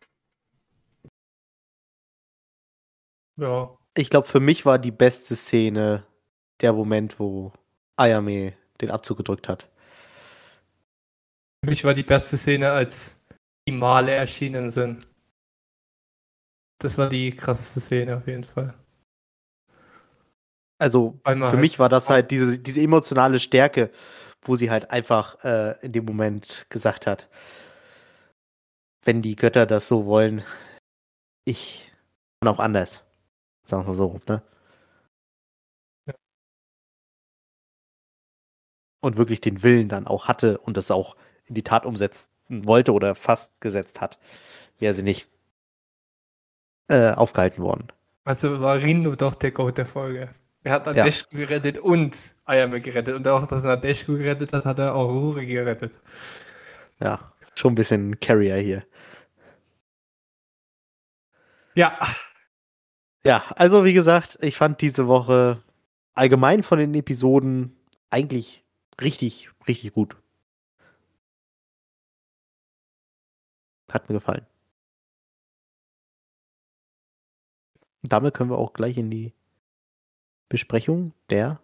Ja. Ich glaube, für mich war die beste Szene der Moment, wo Ayame den Abzug gedrückt hat. Für mich war die beste Szene, als die Male erschienen sind. Das war die krasseste Szene auf jeden Fall. Also Weil man für halt mich war das sofort- halt diese emotionale Stärke, wo sie halt einfach in dem Moment gesagt hat, wenn die Götter das so wollen, ich kann auch anders. Sagen wir so, ne? Ja. Und wirklich den Willen dann auch hatte und das auch in die Tat umsetzen wollte oder fast gesetzt hat, wäre sie nicht aufgehalten worden. Also war Rindo doch der Goat der Folge. Er hat Ja. Nadeshko gerettet und Ayame gerettet. Und auch, dass er Nadeshko gerettet hat, hat er auch Ruri gerettet. Ja, schon ein bisschen Carrier hier. Ja, Ja, also wie gesagt, ich fand diese Woche allgemein von den Episoden eigentlich richtig, richtig gut. Hat mir gefallen. Und damit können wir auch gleich in die Besprechung der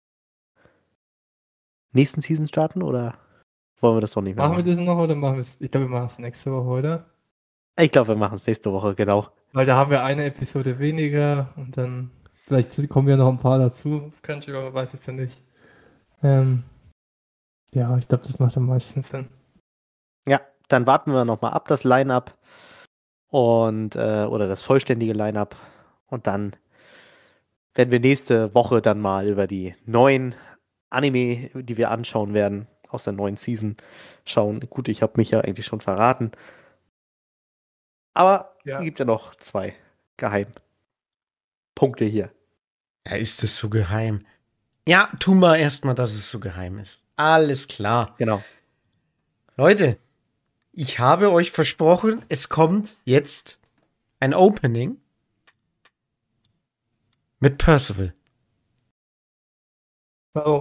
nächsten Season starten oder wollen wir das noch nicht mehr machen wir machen? das noch oder machen wir es? Ich glaube, wir machen es nächste Woche, oder? Ich glaube, wir machen es nächste Woche, genau. Weil da haben wir eine Episode weniger und dann vielleicht kommen ja noch ein paar dazu. Könnte, aber weiß ich ja nicht. Ja, ich glaube, das macht am meisten Sinn. Ja, dann warten wir nochmal ab, das Line-Up und oder das vollständige Line-Up und dann werden wir nächste Woche dann mal über die neuen Anime, die wir anschauen werden, aus der neuen Season schauen. Gut, ich habe mich ja eigentlich schon verraten. Aber Ja. es gibt ja noch 2 Geheimpunkte hier. Ja, ist das so geheim? Ja, tu mal erstmal, dass es so geheim ist. Alles klar. Genau. Leute, ich habe euch versprochen, es kommt jetzt ein Opening mit Percival. Warum?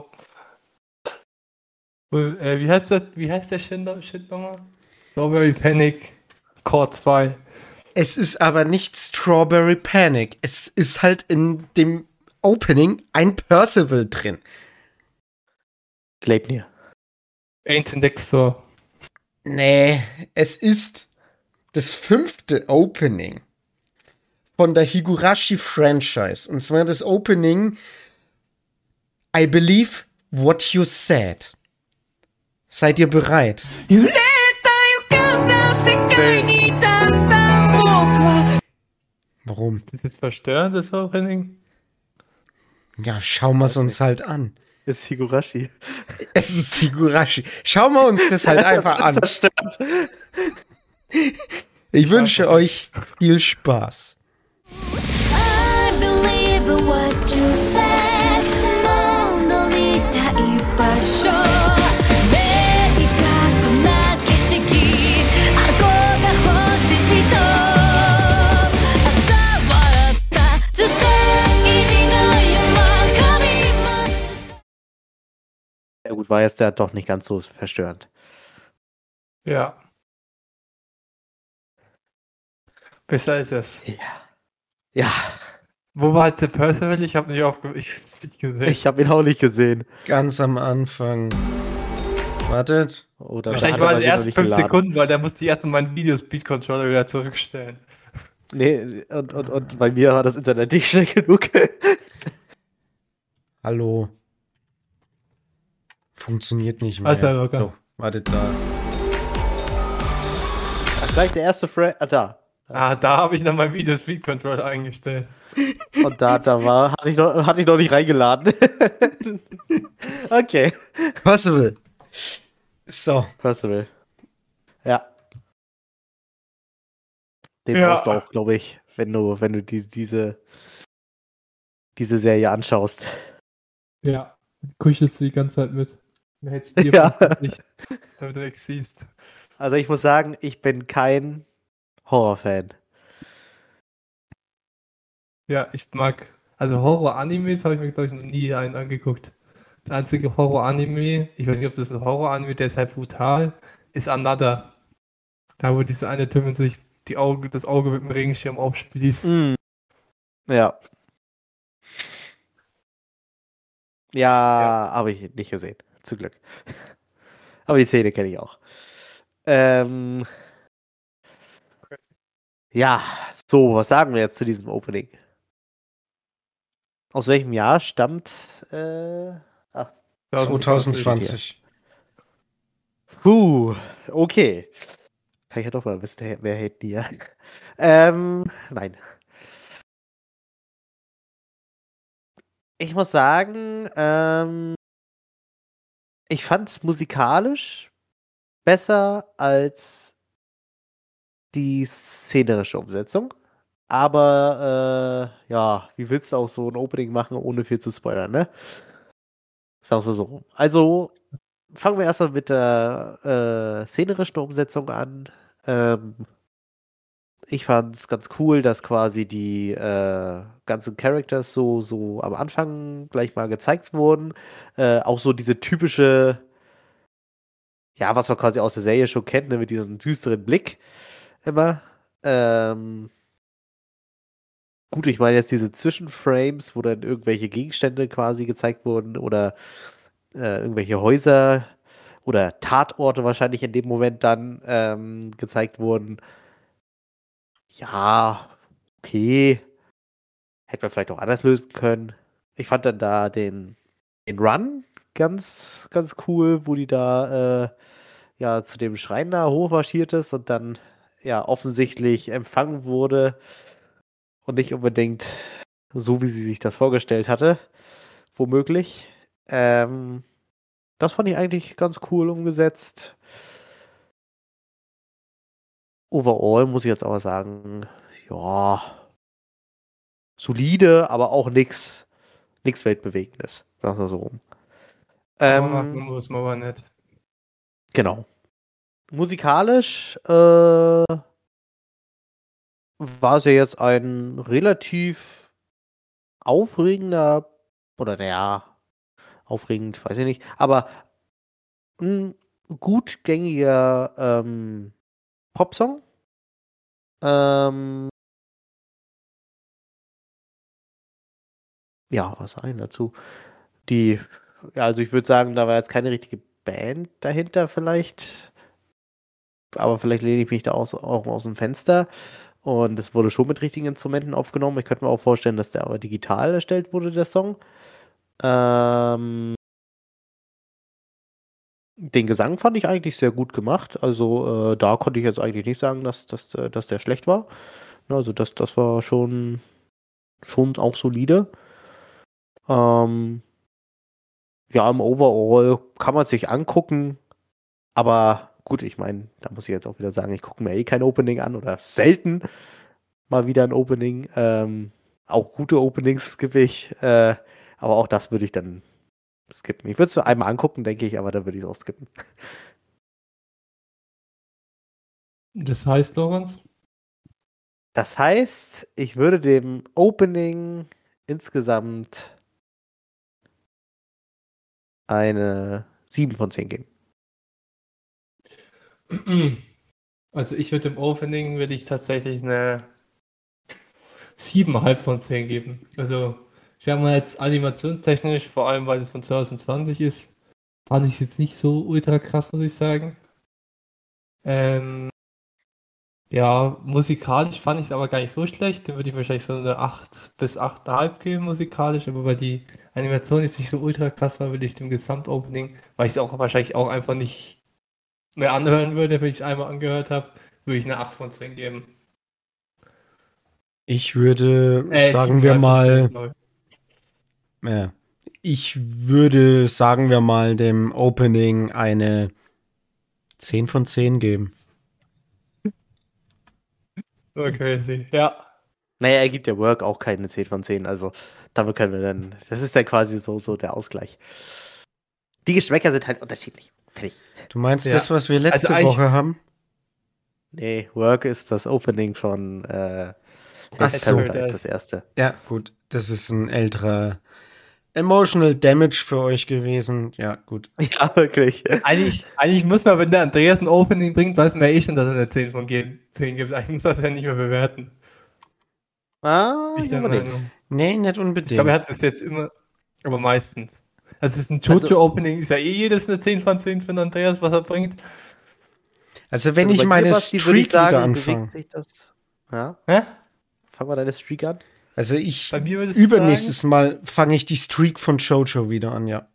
Wie heißt der Shit nochmal? Strawberry Panic Core 2. Es ist aber nicht Strawberry Panic. Es ist halt in dem Opening ein Percival drin. Glaubt mir. Ancient Dexter. Nee, es ist das 5. Opening von der Higurashi-Franchise. Und zwar das Opening I Believe What You Said. Seid ihr bereit? Warum? Ist das jetzt verstörend, das Opening? Ja, schauen wir es uns halt an. Das ist Higurashi. Es ist Higurashi. Schauen wir uns das halt einfach an. Zerstört. Ich wünsche euch viel Spaß. I believe what you said 物にたい場所明確な景色あこが欲しいと朝笑ったずっと君の夢髪も Ja gut, war jetzt ja doch nicht ganz so verstörend. Ja. Besser ist es. Ja. Ja, Wo war jetzt der Percival? Ich habe ich hab's nicht gesehen. ich habe ihn auch nicht gesehen. Ganz am Anfang. Wartet. Oder Wahrscheinlich hat er war mal es wieder erst nicht 5 geladen. Sekunden, weil da musste ich erst mal meinen Videospeed-Controller wieder zurückstellen. Nee, und bei mir war das Internet nicht schnell genug. Hallo. Funktioniert nicht mehr. Also, locker. Oh, wartet da. Gleich der erste Frame. Da. Da habe ich dann meinen Videospeed-Controller eingestellt. Und da hatte ich noch nicht reingeladen. Okay. Percival. So. Percival. Ja. Den Ja. brauchst du auch, glaube ich, wenn du diese Serie anschaust. Ja. Kuschelst du die ganze Zeit mit. Mir hältst dir Ja. ja. Nicht, damit du nichts siehst. Also ich muss sagen, ich bin kein Horrorfan. Ja, ich mag. Also Horror-Animes habe ich mir, glaube ich, noch nie einen angeguckt. Der einzige Horror-Anime, ich weiß nicht, ob das ein Horror-Anime, der ist halt brutal, ist Another. Da wo diese eine Typ sich das Auge mit dem Regenschirm aufspießt. Mm. Ja. Ja, habe ich nicht gesehen. Zum Glück. Aber die Szene kenne ich auch. Ja, so, was sagen wir jetzt zu diesem Opening? Aus welchem Jahr stammt ach, 2020. Okay. Kann ich ja doch mal wissen, wer hält die ja. Nein. Ich muss sagen, ich fand es musikalisch besser als die szenerische Umsetzung. Aber ja, wie willst du auch so ein Opening machen, ohne viel zu spoilern, ne? Sagen wir so rum. Also fangen wir erstmal mit der szenerischen Umsetzung an. Ich fand es ganz cool, dass quasi die ganzen Characters so am Anfang gleich mal gezeigt wurden. Auch so diese typische, ja, was man quasi aus der Serie schon kennt, ne, mit diesem düsteren Blick immer. Gut, ich meine jetzt diese Zwischenframes, wo dann irgendwelche Gegenstände quasi gezeigt wurden oder irgendwelche Häuser oder Tatorte wahrscheinlich in dem Moment dann gezeigt wurden. Ja, okay. Hätte man vielleicht auch anders lösen können. Ich fand dann da den Run ganz, ganz cool, wo die da ja zu dem Schrein da hochmarschiert ist und dann ja offensichtlich empfangen wurde und nicht unbedingt so, wie sie sich das vorgestellt hatte, womöglich. Das fand ich eigentlich ganz cool umgesetzt. Overall muss ich jetzt aber sagen, ja, solide, aber auch nichts Weltbewegendes. Sagen wir so rum. Muss man aber nicht. Genau. Musikalisch war es ja jetzt ein relativ aufregender, oder naja, aufregend, weiß ich nicht, aber ein gut gängiger Popsong. Ja, was sagen dazu? Ja, also ich würde sagen, da war jetzt keine richtige Band dahinter vielleicht. Aber vielleicht lehne ich mich da auch aus dem Fenster. Und es wurde schon mit richtigen Instrumenten aufgenommen. Ich könnte mir auch vorstellen, dass der aber digital erstellt wurde, der Song. Den Gesang fand ich eigentlich sehr gut gemacht. Also da konnte ich jetzt eigentlich nicht sagen, dass der schlecht war. Also das war schon auch solide. Ja, im Overall kann man sich angucken. Aber gut, ich meine, da muss ich jetzt auch wieder sagen, ich gucke mir eh kein Opening an oder selten mal wieder ein Opening. Auch gute Openings skippe ich. Aber auch das würde ich dann skippen. Ich würde es nur einmal angucken, denke ich, aber dann würde ich es auch skippen. Das heißt, Lorenz? Das heißt, ich würde dem Opening insgesamt eine 7 von 10 geben. Also ich würde dem Opening tatsächlich eine 7,5 von 10 geben. Also ich sag mal jetzt animationstechnisch, vor allem weil es von 2020 ist, fand ich es jetzt nicht so ultra krass, muss ich sagen. Ja, musikalisch fand ich es aber gar nicht so schlecht. Da würde ich wahrscheinlich so eine 8 bis 8,5 geben musikalisch, aber weil die Animation jetzt nicht so ultra krass war, würde ich dem Gesamtopening, weil ich es auch wahrscheinlich auch einfach nicht mehr anhören würde, wenn ich es einmal angehört habe, würde ich eine 8 von 10 geben. Ich würde, sagen 7,5 wir von mal, 10, sorry. ich würde, sagen wir mal, dem Opening eine 10 von 10 geben. Okay, ja. Naja, er gibt ja Work auch keine 10 von 10, also damit können wir dann, das ist dann quasi so der Ausgleich. Die Geschmäcker sind halt unterschiedlich. Fertig. Du meinst Ja. das, was wir letzte Also Woche haben? Nee, Work ist das Opening von Ach so. ist das erste. Ja, gut. Das ist ein älterer Emotional Damage für euch gewesen. Ja, gut. Ja, wirklich. Eigentlich muss man, wenn der Andreas ein Opening bringt, weiß man ja eh schon, dass er eine 10 von 10 gibt. Eigentlich muss das ja nicht mehr bewerten. Ich der Meinung. Nee, nicht Ich unbedingt. glaube, er hat bis jetzt immer, aber meistens. Also ein Jojo-Opening ist ja eh jedes eine 10 von 10 für den Andreas, was er bringt. Also wenn Also ich bei meine dir, Basti, würde ich Streak wieder sagen, anfange. bewegt sich das. Ja, Hä? fang mal deine Streak an. Also ich Bei mir würdest du übernächstes Mal fange ich die Streak von Jojo wieder an, ja.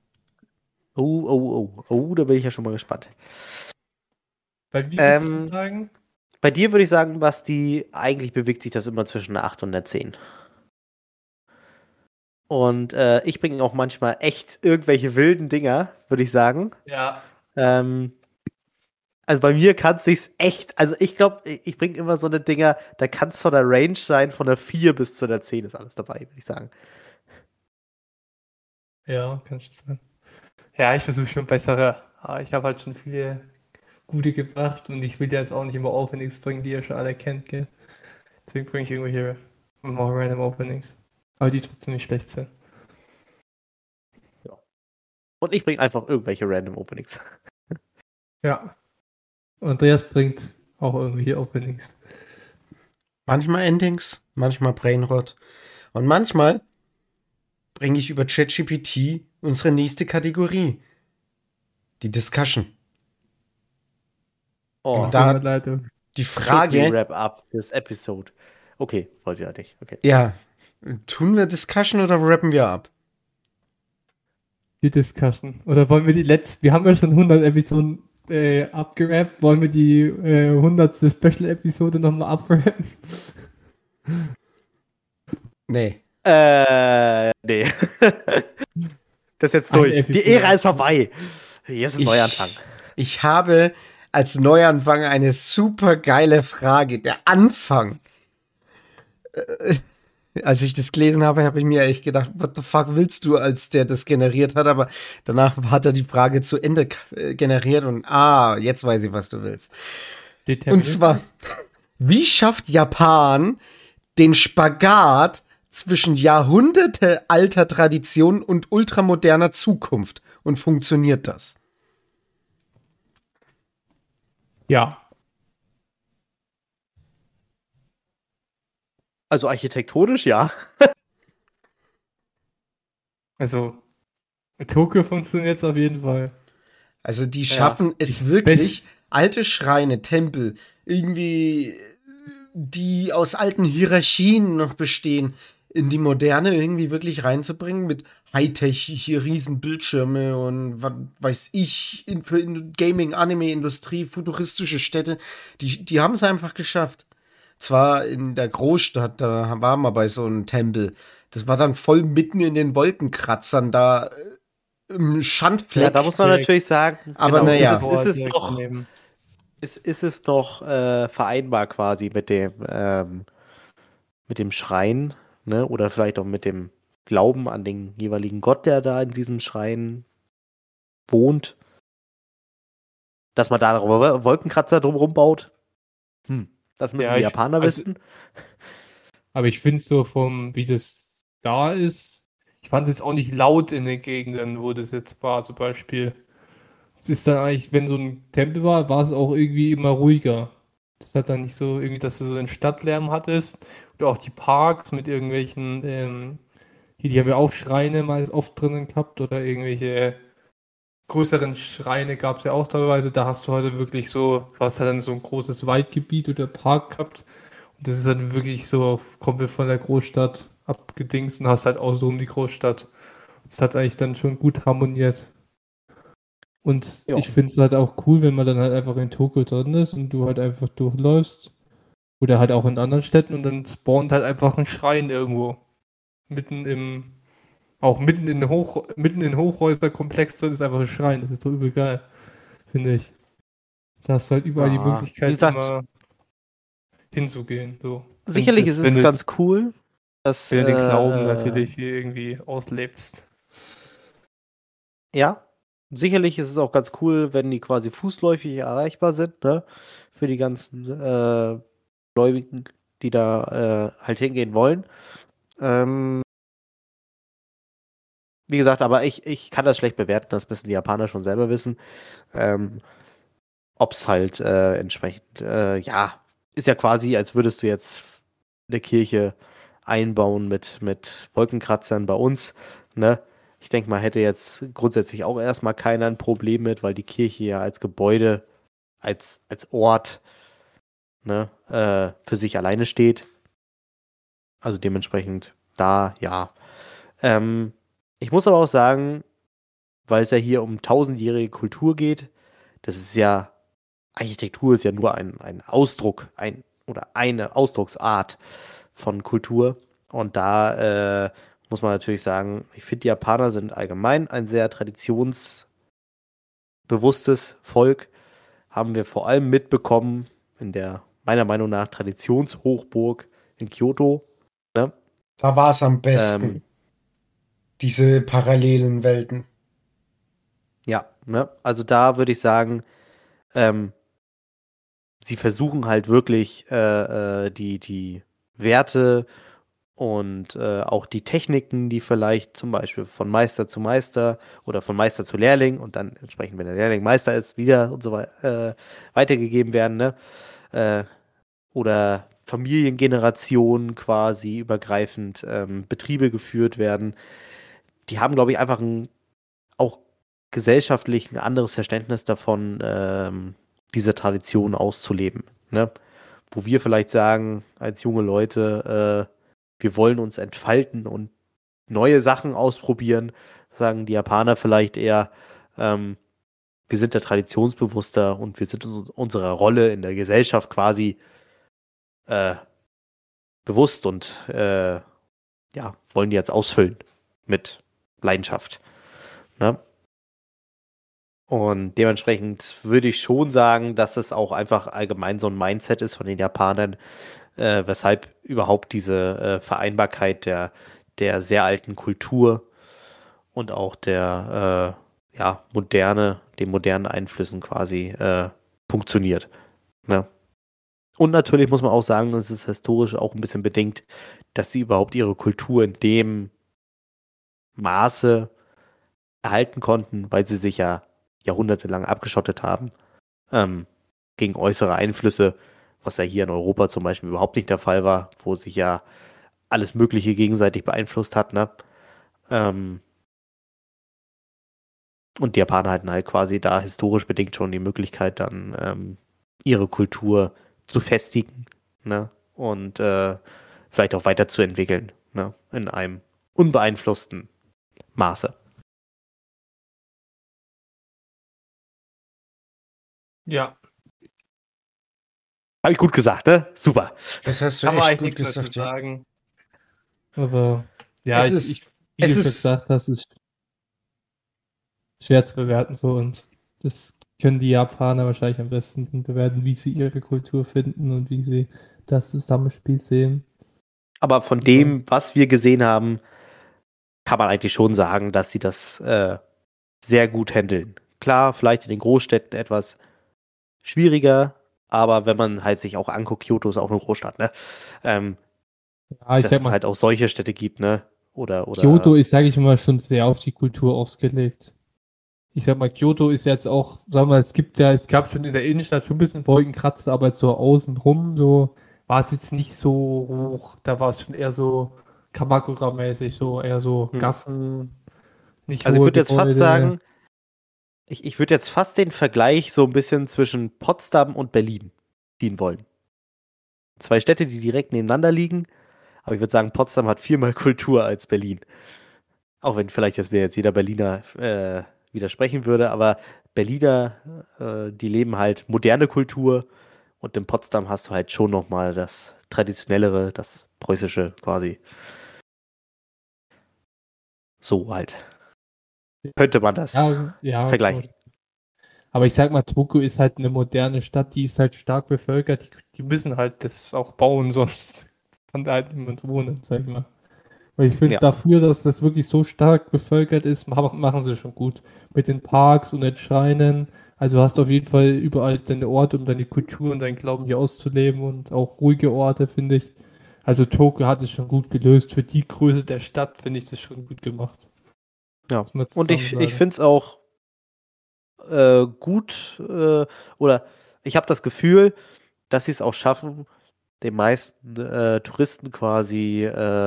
Da bin ich ja schon mal gespannt. Bei mir würdest du Ähm, sagen? Bei dir würde ich sagen, Basti, eigentlich bewegt sich das immer zwischen einer 8 und einer 10. Und ich bringe auch manchmal echt irgendwelche wilden Dinger, würde ich sagen. Ja. Also bei mir kann es sich echt, also ich glaube, ich bringe immer so eine Dinger, da kann es von der Range sein, von der 4 bis zu der 10 ist alles dabei, würde ich sagen. Ja, kann schon sein. Ja, ich versuche schon bessere. Aber ich habe halt schon viele gute gebracht und ich will die jetzt auch nicht immer Openings bringen, die ihr schon alle kennt, gell? Deswegen bringe ich irgendwelche more random Openings. Aber die trotzdem nicht schlecht sind. Und ich bringe einfach irgendwelche random Openings. Ja. Andreas bringt auch irgendwelche Openings. Manchmal Endings, manchmal Brainrot. Und manchmal bringe ich über ChatGPT unsere nächste Kategorie. Die Discussion. Oh, Und da Überleitung. die should we Frage, wrap up this episode. Okay, wollte ja nicht. Okay. ja, tun wir Discussion oder rappen wir ab? Die Discussion. Oder wollen wir die letzten, wir haben ja schon 100 Episoden abgerappt, wollen wir die 100. Special-Episode nochmal abrappen? Nee. Nee. Das ist jetzt Eine durch. Die Episode. Ära ist vorbei. Hier ist ein Neuanfang. Ich habe als Neuanfang eine super geile Frage. Der Anfang. Als ich das gelesen habe, habe ich mir echt gedacht, what the fuck willst du, als der das generiert hat? Aber danach hat er die Frage zu Ende generiert und jetzt weiß ich, was du willst. Und zwar, wie schafft Japan den Spagat zwischen jahrhundertealter Tradition und ultramoderner Zukunft? Und funktioniert das? Ja. Also architektonisch, ja. Also, mit Tokio funktioniert es auf jeden Fall. Also die schaffen es Ist wirklich, alte Schreine, Tempel, irgendwie, die aus alten Hierarchien noch bestehen, in die Moderne irgendwie wirklich reinzubringen mit Hightech, hier riesen Bildschirme und was weiß ich, für Gaming, Anime-Industrie, futuristische Städte, die haben es einfach geschafft. Zwar in der Großstadt, da waren wir bei so einem Tempel. Das war dann voll mitten in den Wolkenkratzern, da im Schandfleck. Ja, da muss man natürlich sagen, Aber naja. ist es doch vereinbar quasi mit dem Schrein, ne? Oder vielleicht auch mit dem Glauben an den jeweiligen Gott, der da in diesem Schrein wohnt, dass man da Wolkenkratzer drumherum baut. Das müssen Ja, die Japaner also- wissen. Aber ich finde so wie das da ist, ich fand es jetzt auch nicht laut in den Gegenden, wo das jetzt war, zum Beispiel. Es ist dann eigentlich, wenn so ein Tempel war es auch irgendwie immer ruhiger. Das hat dann nicht so irgendwie, dass du so einen Stadtlärm hattest. Oder auch die Parks mit irgendwelchen, die haben ja auch Schreine mal oft drinnen gehabt oder irgendwelche größeren Schreine gab es ja auch teilweise. Da hast du heute wirklich du hast halt dann so ein großes Waldgebiet oder Park gehabt. Und das ist dann wirklich so komplett von der Großstadt abgedingst und hast halt außenrum die Großstadt. Das hat eigentlich dann schon gut harmoniert. Und Ja. ich finde es halt auch cool, wenn man dann halt einfach in Tokio drin ist und du halt einfach durchläufst. Oder halt auch in anderen Städten und dann spawnt halt einfach ein Schrein irgendwo. Mitten in Hochhäuserkomplex drin ist einfach ein Schrein. Das ist doch übel geil. Finde ich. Da hast du halt überall die Ja, Möglichkeit, wie gesagt, immer hinzugehen. So. Sicherlich Und ist wenn es du- ganz cool, dass Wenn du den Glauben natürlich hier irgendwie auslebst. Ja, sicherlich ist es auch ganz cool, wenn die quasi fußläufig erreichbar sind, ne? Für die ganzen Gläubigen, die da halt hingehen wollen. Wie gesagt, aber ich kann das schlecht bewerten, das müssen die Japaner schon selber wissen. Ob es halt entsprechend, ist ja quasi, als würdest du jetzt eine Kirche einbauen mit Wolkenkratzern bei uns, ne? Ich denke mal, hätte jetzt grundsätzlich auch erstmal keiner ein Problem mit, weil die Kirche ja als Gebäude, als Ort ne, für sich alleine steht. Also dementsprechend da, ja. Ich muss aber auch sagen, weil es ja hier um tausendjährige Kultur geht, das ist ja, Architektur ist ja nur ein Ausdruck, oder eine Ausdrucksart von Kultur. Und da muss man natürlich sagen, ich finde, die Japaner sind allgemein ein sehr traditionsbewusstes Volk. Haben wir vor allem mitbekommen in der, meiner Meinung nach, Traditionshochburg in Kyoto. Ne? Da war es am besten, diese parallelen Welten. Ja, ne? Also da würde ich sagen, ähm, sie versuchen halt wirklich die Werte und auch die Techniken, die vielleicht zum Beispiel von Meister zu Meister oder von Meister zu Lehrling und dann entsprechend, wenn der Lehrling Meister ist, wieder und so weitergegeben werden, ne? Äh, oder Familiengenerationen quasi übergreifend Betriebe geführt werden. Die haben, glaube ich, einfach auch gesellschaftlich ein anderes Verständnis davon, diese Tradition auszuleben. Ne? Wo wir vielleicht sagen, als junge Leute, wir wollen uns entfalten und neue Sachen ausprobieren, sagen die Japaner vielleicht eher, wir sind da traditionsbewusster und wir sind unserer Rolle in der Gesellschaft quasi äh, bewusst und ja, wollen die jetzt ausfüllen mit Leidenschaft. Ne? Und dementsprechend würde ich schon sagen, dass es auch einfach allgemein so ein Mindset ist von den Japanern, weshalb überhaupt diese Vereinbarkeit der sehr alten Kultur und auch der ja, den modernen Einflüssen quasi funktioniert. Ne? Und natürlich muss man auch sagen, es ist historisch auch ein bisschen bedingt, dass sie überhaupt ihre Kultur in dem Maße erhalten konnten, weil sie sich ja jahrhundertelang abgeschottet haben gegen äußere Einflüsse, was ja hier in Europa zum Beispiel überhaupt nicht der Fall war, wo sich ja alles Mögliche gegenseitig beeinflusst hat, ne? Und die Japaner hatten halt quasi da historisch bedingt schon die Möglichkeit, dann ihre Kultur zu festigen, ne? Und vielleicht auch weiterzuentwickeln, ne? In einem unbeeinflussten Maße. Ja, Habe ich gut gesagt, ne? Super. Das hast du kann man echt eigentlich gut nichts mehr gesagt, zu ja. sagen. Aber ja, Es ist, wie es du schon ist, gesagt hast, ist schwer zu bewerten für uns. Das können die Japaner wahrscheinlich am besten bewerten, wie sie ihre Kultur finden und wie sie das Zusammenspiel sehen. Aber von dem, was wir gesehen haben, kann man eigentlich schon sagen, dass sie das sehr gut handeln. Klar, vielleicht in den Großstädten etwas schwieriger, aber wenn man halt sich auch anguckt, Kyoto ist auch eine Großstadt, ne? Ja, ich Dass sag es mal, halt auch solche Städte gibt, ne? Oder Kyoto ist, sage ich mal, schon sehr auf die Kultur ausgelegt. Ich sag mal, Kyoto ist jetzt auch, sag mal, es gab schon in der Innenstadt schon ein bisschen Wolkenkratzer, aber so außenrum, so war es jetzt nicht so hoch. Da war es schon eher so Kamakura-mäßig, so eher so Gassen, nicht also ich hohe würde jetzt fast Gebäude. sagen, ich würde jetzt fast den Vergleich so ein bisschen zwischen Potsdam und Berlin ziehen wollen. Zwei Städte, die direkt nebeneinander liegen, aber ich würde sagen, Potsdam hat viel mehr Kultur als Berlin. Auch wenn vielleicht jetzt mir jetzt jeder Berliner widersprechen würde, aber Berliner, die leben halt moderne Kultur und in Potsdam hast du halt schon nochmal das traditionellere, das preußische quasi. So halt. Könnte man das Ja, vergleichen. aber ich sag mal, Tokio ist halt eine moderne Stadt, die ist halt stark bevölkert. Die müssen halt das auch bauen, sonst kann da halt niemand wohnen, sag ich mal. Weil ich finde, Ja. dafür, dass das wirklich so stark bevölkert ist, machen sie schon gut. Mit den Parks und den Schreinen. Also hast du auf jeden Fall überall deine Orte, um deine Kultur und deinen Glauben hier auszuleben und auch ruhige Orte, finde ich. Also Tokio hat es schon gut gelöst. Für die Größe der Stadt finde ich das schon gut gemacht. Ja. Muss man Und ich zusammen sagen. finde es auch gut, oder ich habe das Gefühl, dass sie es auch schaffen, den meisten Touristen quasi,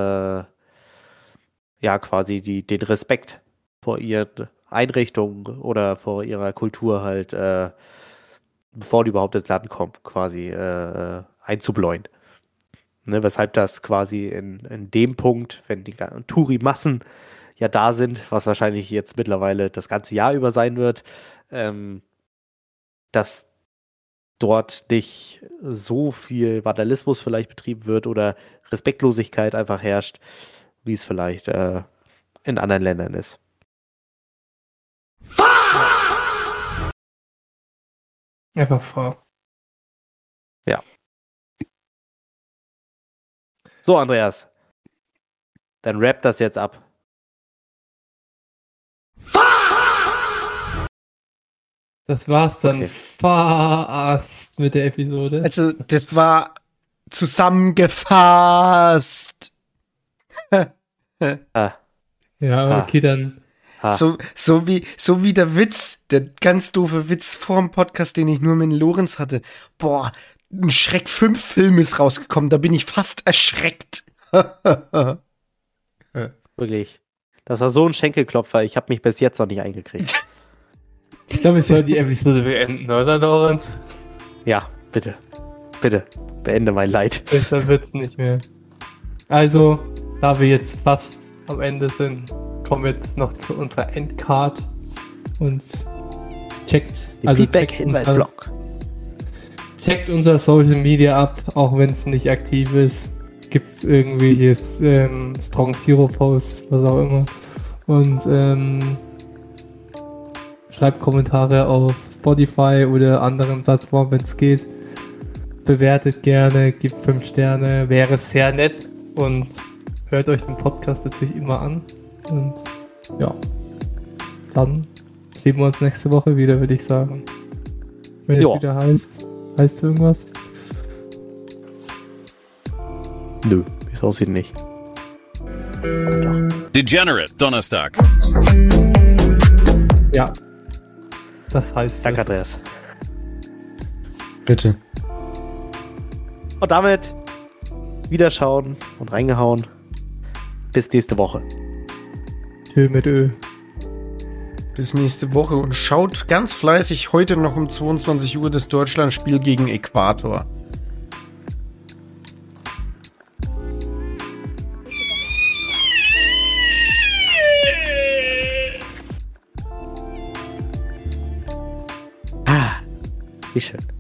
ja, quasi den Respekt vor ihren Einrichtungen oder vor ihrer Kultur halt bevor die überhaupt ins Land kommen, quasi einzubläuen. Ne, weshalb das quasi in dem Punkt, wenn die Touri-Massen ja da sind, was wahrscheinlich jetzt mittlerweile das ganze Jahr über sein wird, dass dort nicht so viel Vandalismus vielleicht betrieben wird oder Respektlosigkeit einfach herrscht, wie es vielleicht in anderen Ländern ist. Einfach vor. Ja. So, Andreas. Dann rap das jetzt ab. Das war's dann Okay. fast mit der Episode. Also, das war zusammengefasst. Ja, okay, dann. So wie der Witz, der ganz doofe Witz vor dem Podcast, den ich nur mit Lorenz hatte. Boah, ein Schreck 5 Film ist rausgekommen, da bin ich fast erschreckt. Wirklich. Das war so ein Schenkelklopfer, ich habe mich bis jetzt noch nicht eingekriegt. Ich glaube, ich soll die Episode beenden, oder, Lorenz? Ja, bitte. Bitte. Beende mein Leid. Besser wird's nicht mehr. Also, da wir jetzt fast am Ende sind, kommen wir jetzt noch zu unserer Endcard und checkt, Feedback-Hinweis-Blog. checkt unser Social Media ab, auch wenn es nicht aktiv ist. Gibt irgendwelche Strong Zero Posts, was auch immer. Und schreibt Kommentare auf Spotify oder anderen Plattformen, wenn es geht. Bewertet gerne, gibt 5 Sterne, wäre sehr nett und hört euch den Podcast natürlich immer an. Und ja, dann sehen wir uns nächste Woche wieder, würde ich sagen. Wenn es Ja. wieder heißt es irgendwas? Nö, wie es aussieht nicht. Degenerate Donnerstag. Ja. Das heißt Danke, es. Andreas. Bitte. Und damit wiederschauen und reingehauen. Bis nächste Woche. Tschö mit Ö. Bis nächste Woche und schaut ganz fleißig heute noch um 22 Uhr das Deutschlandspiel gegen Äquator. Wie schön.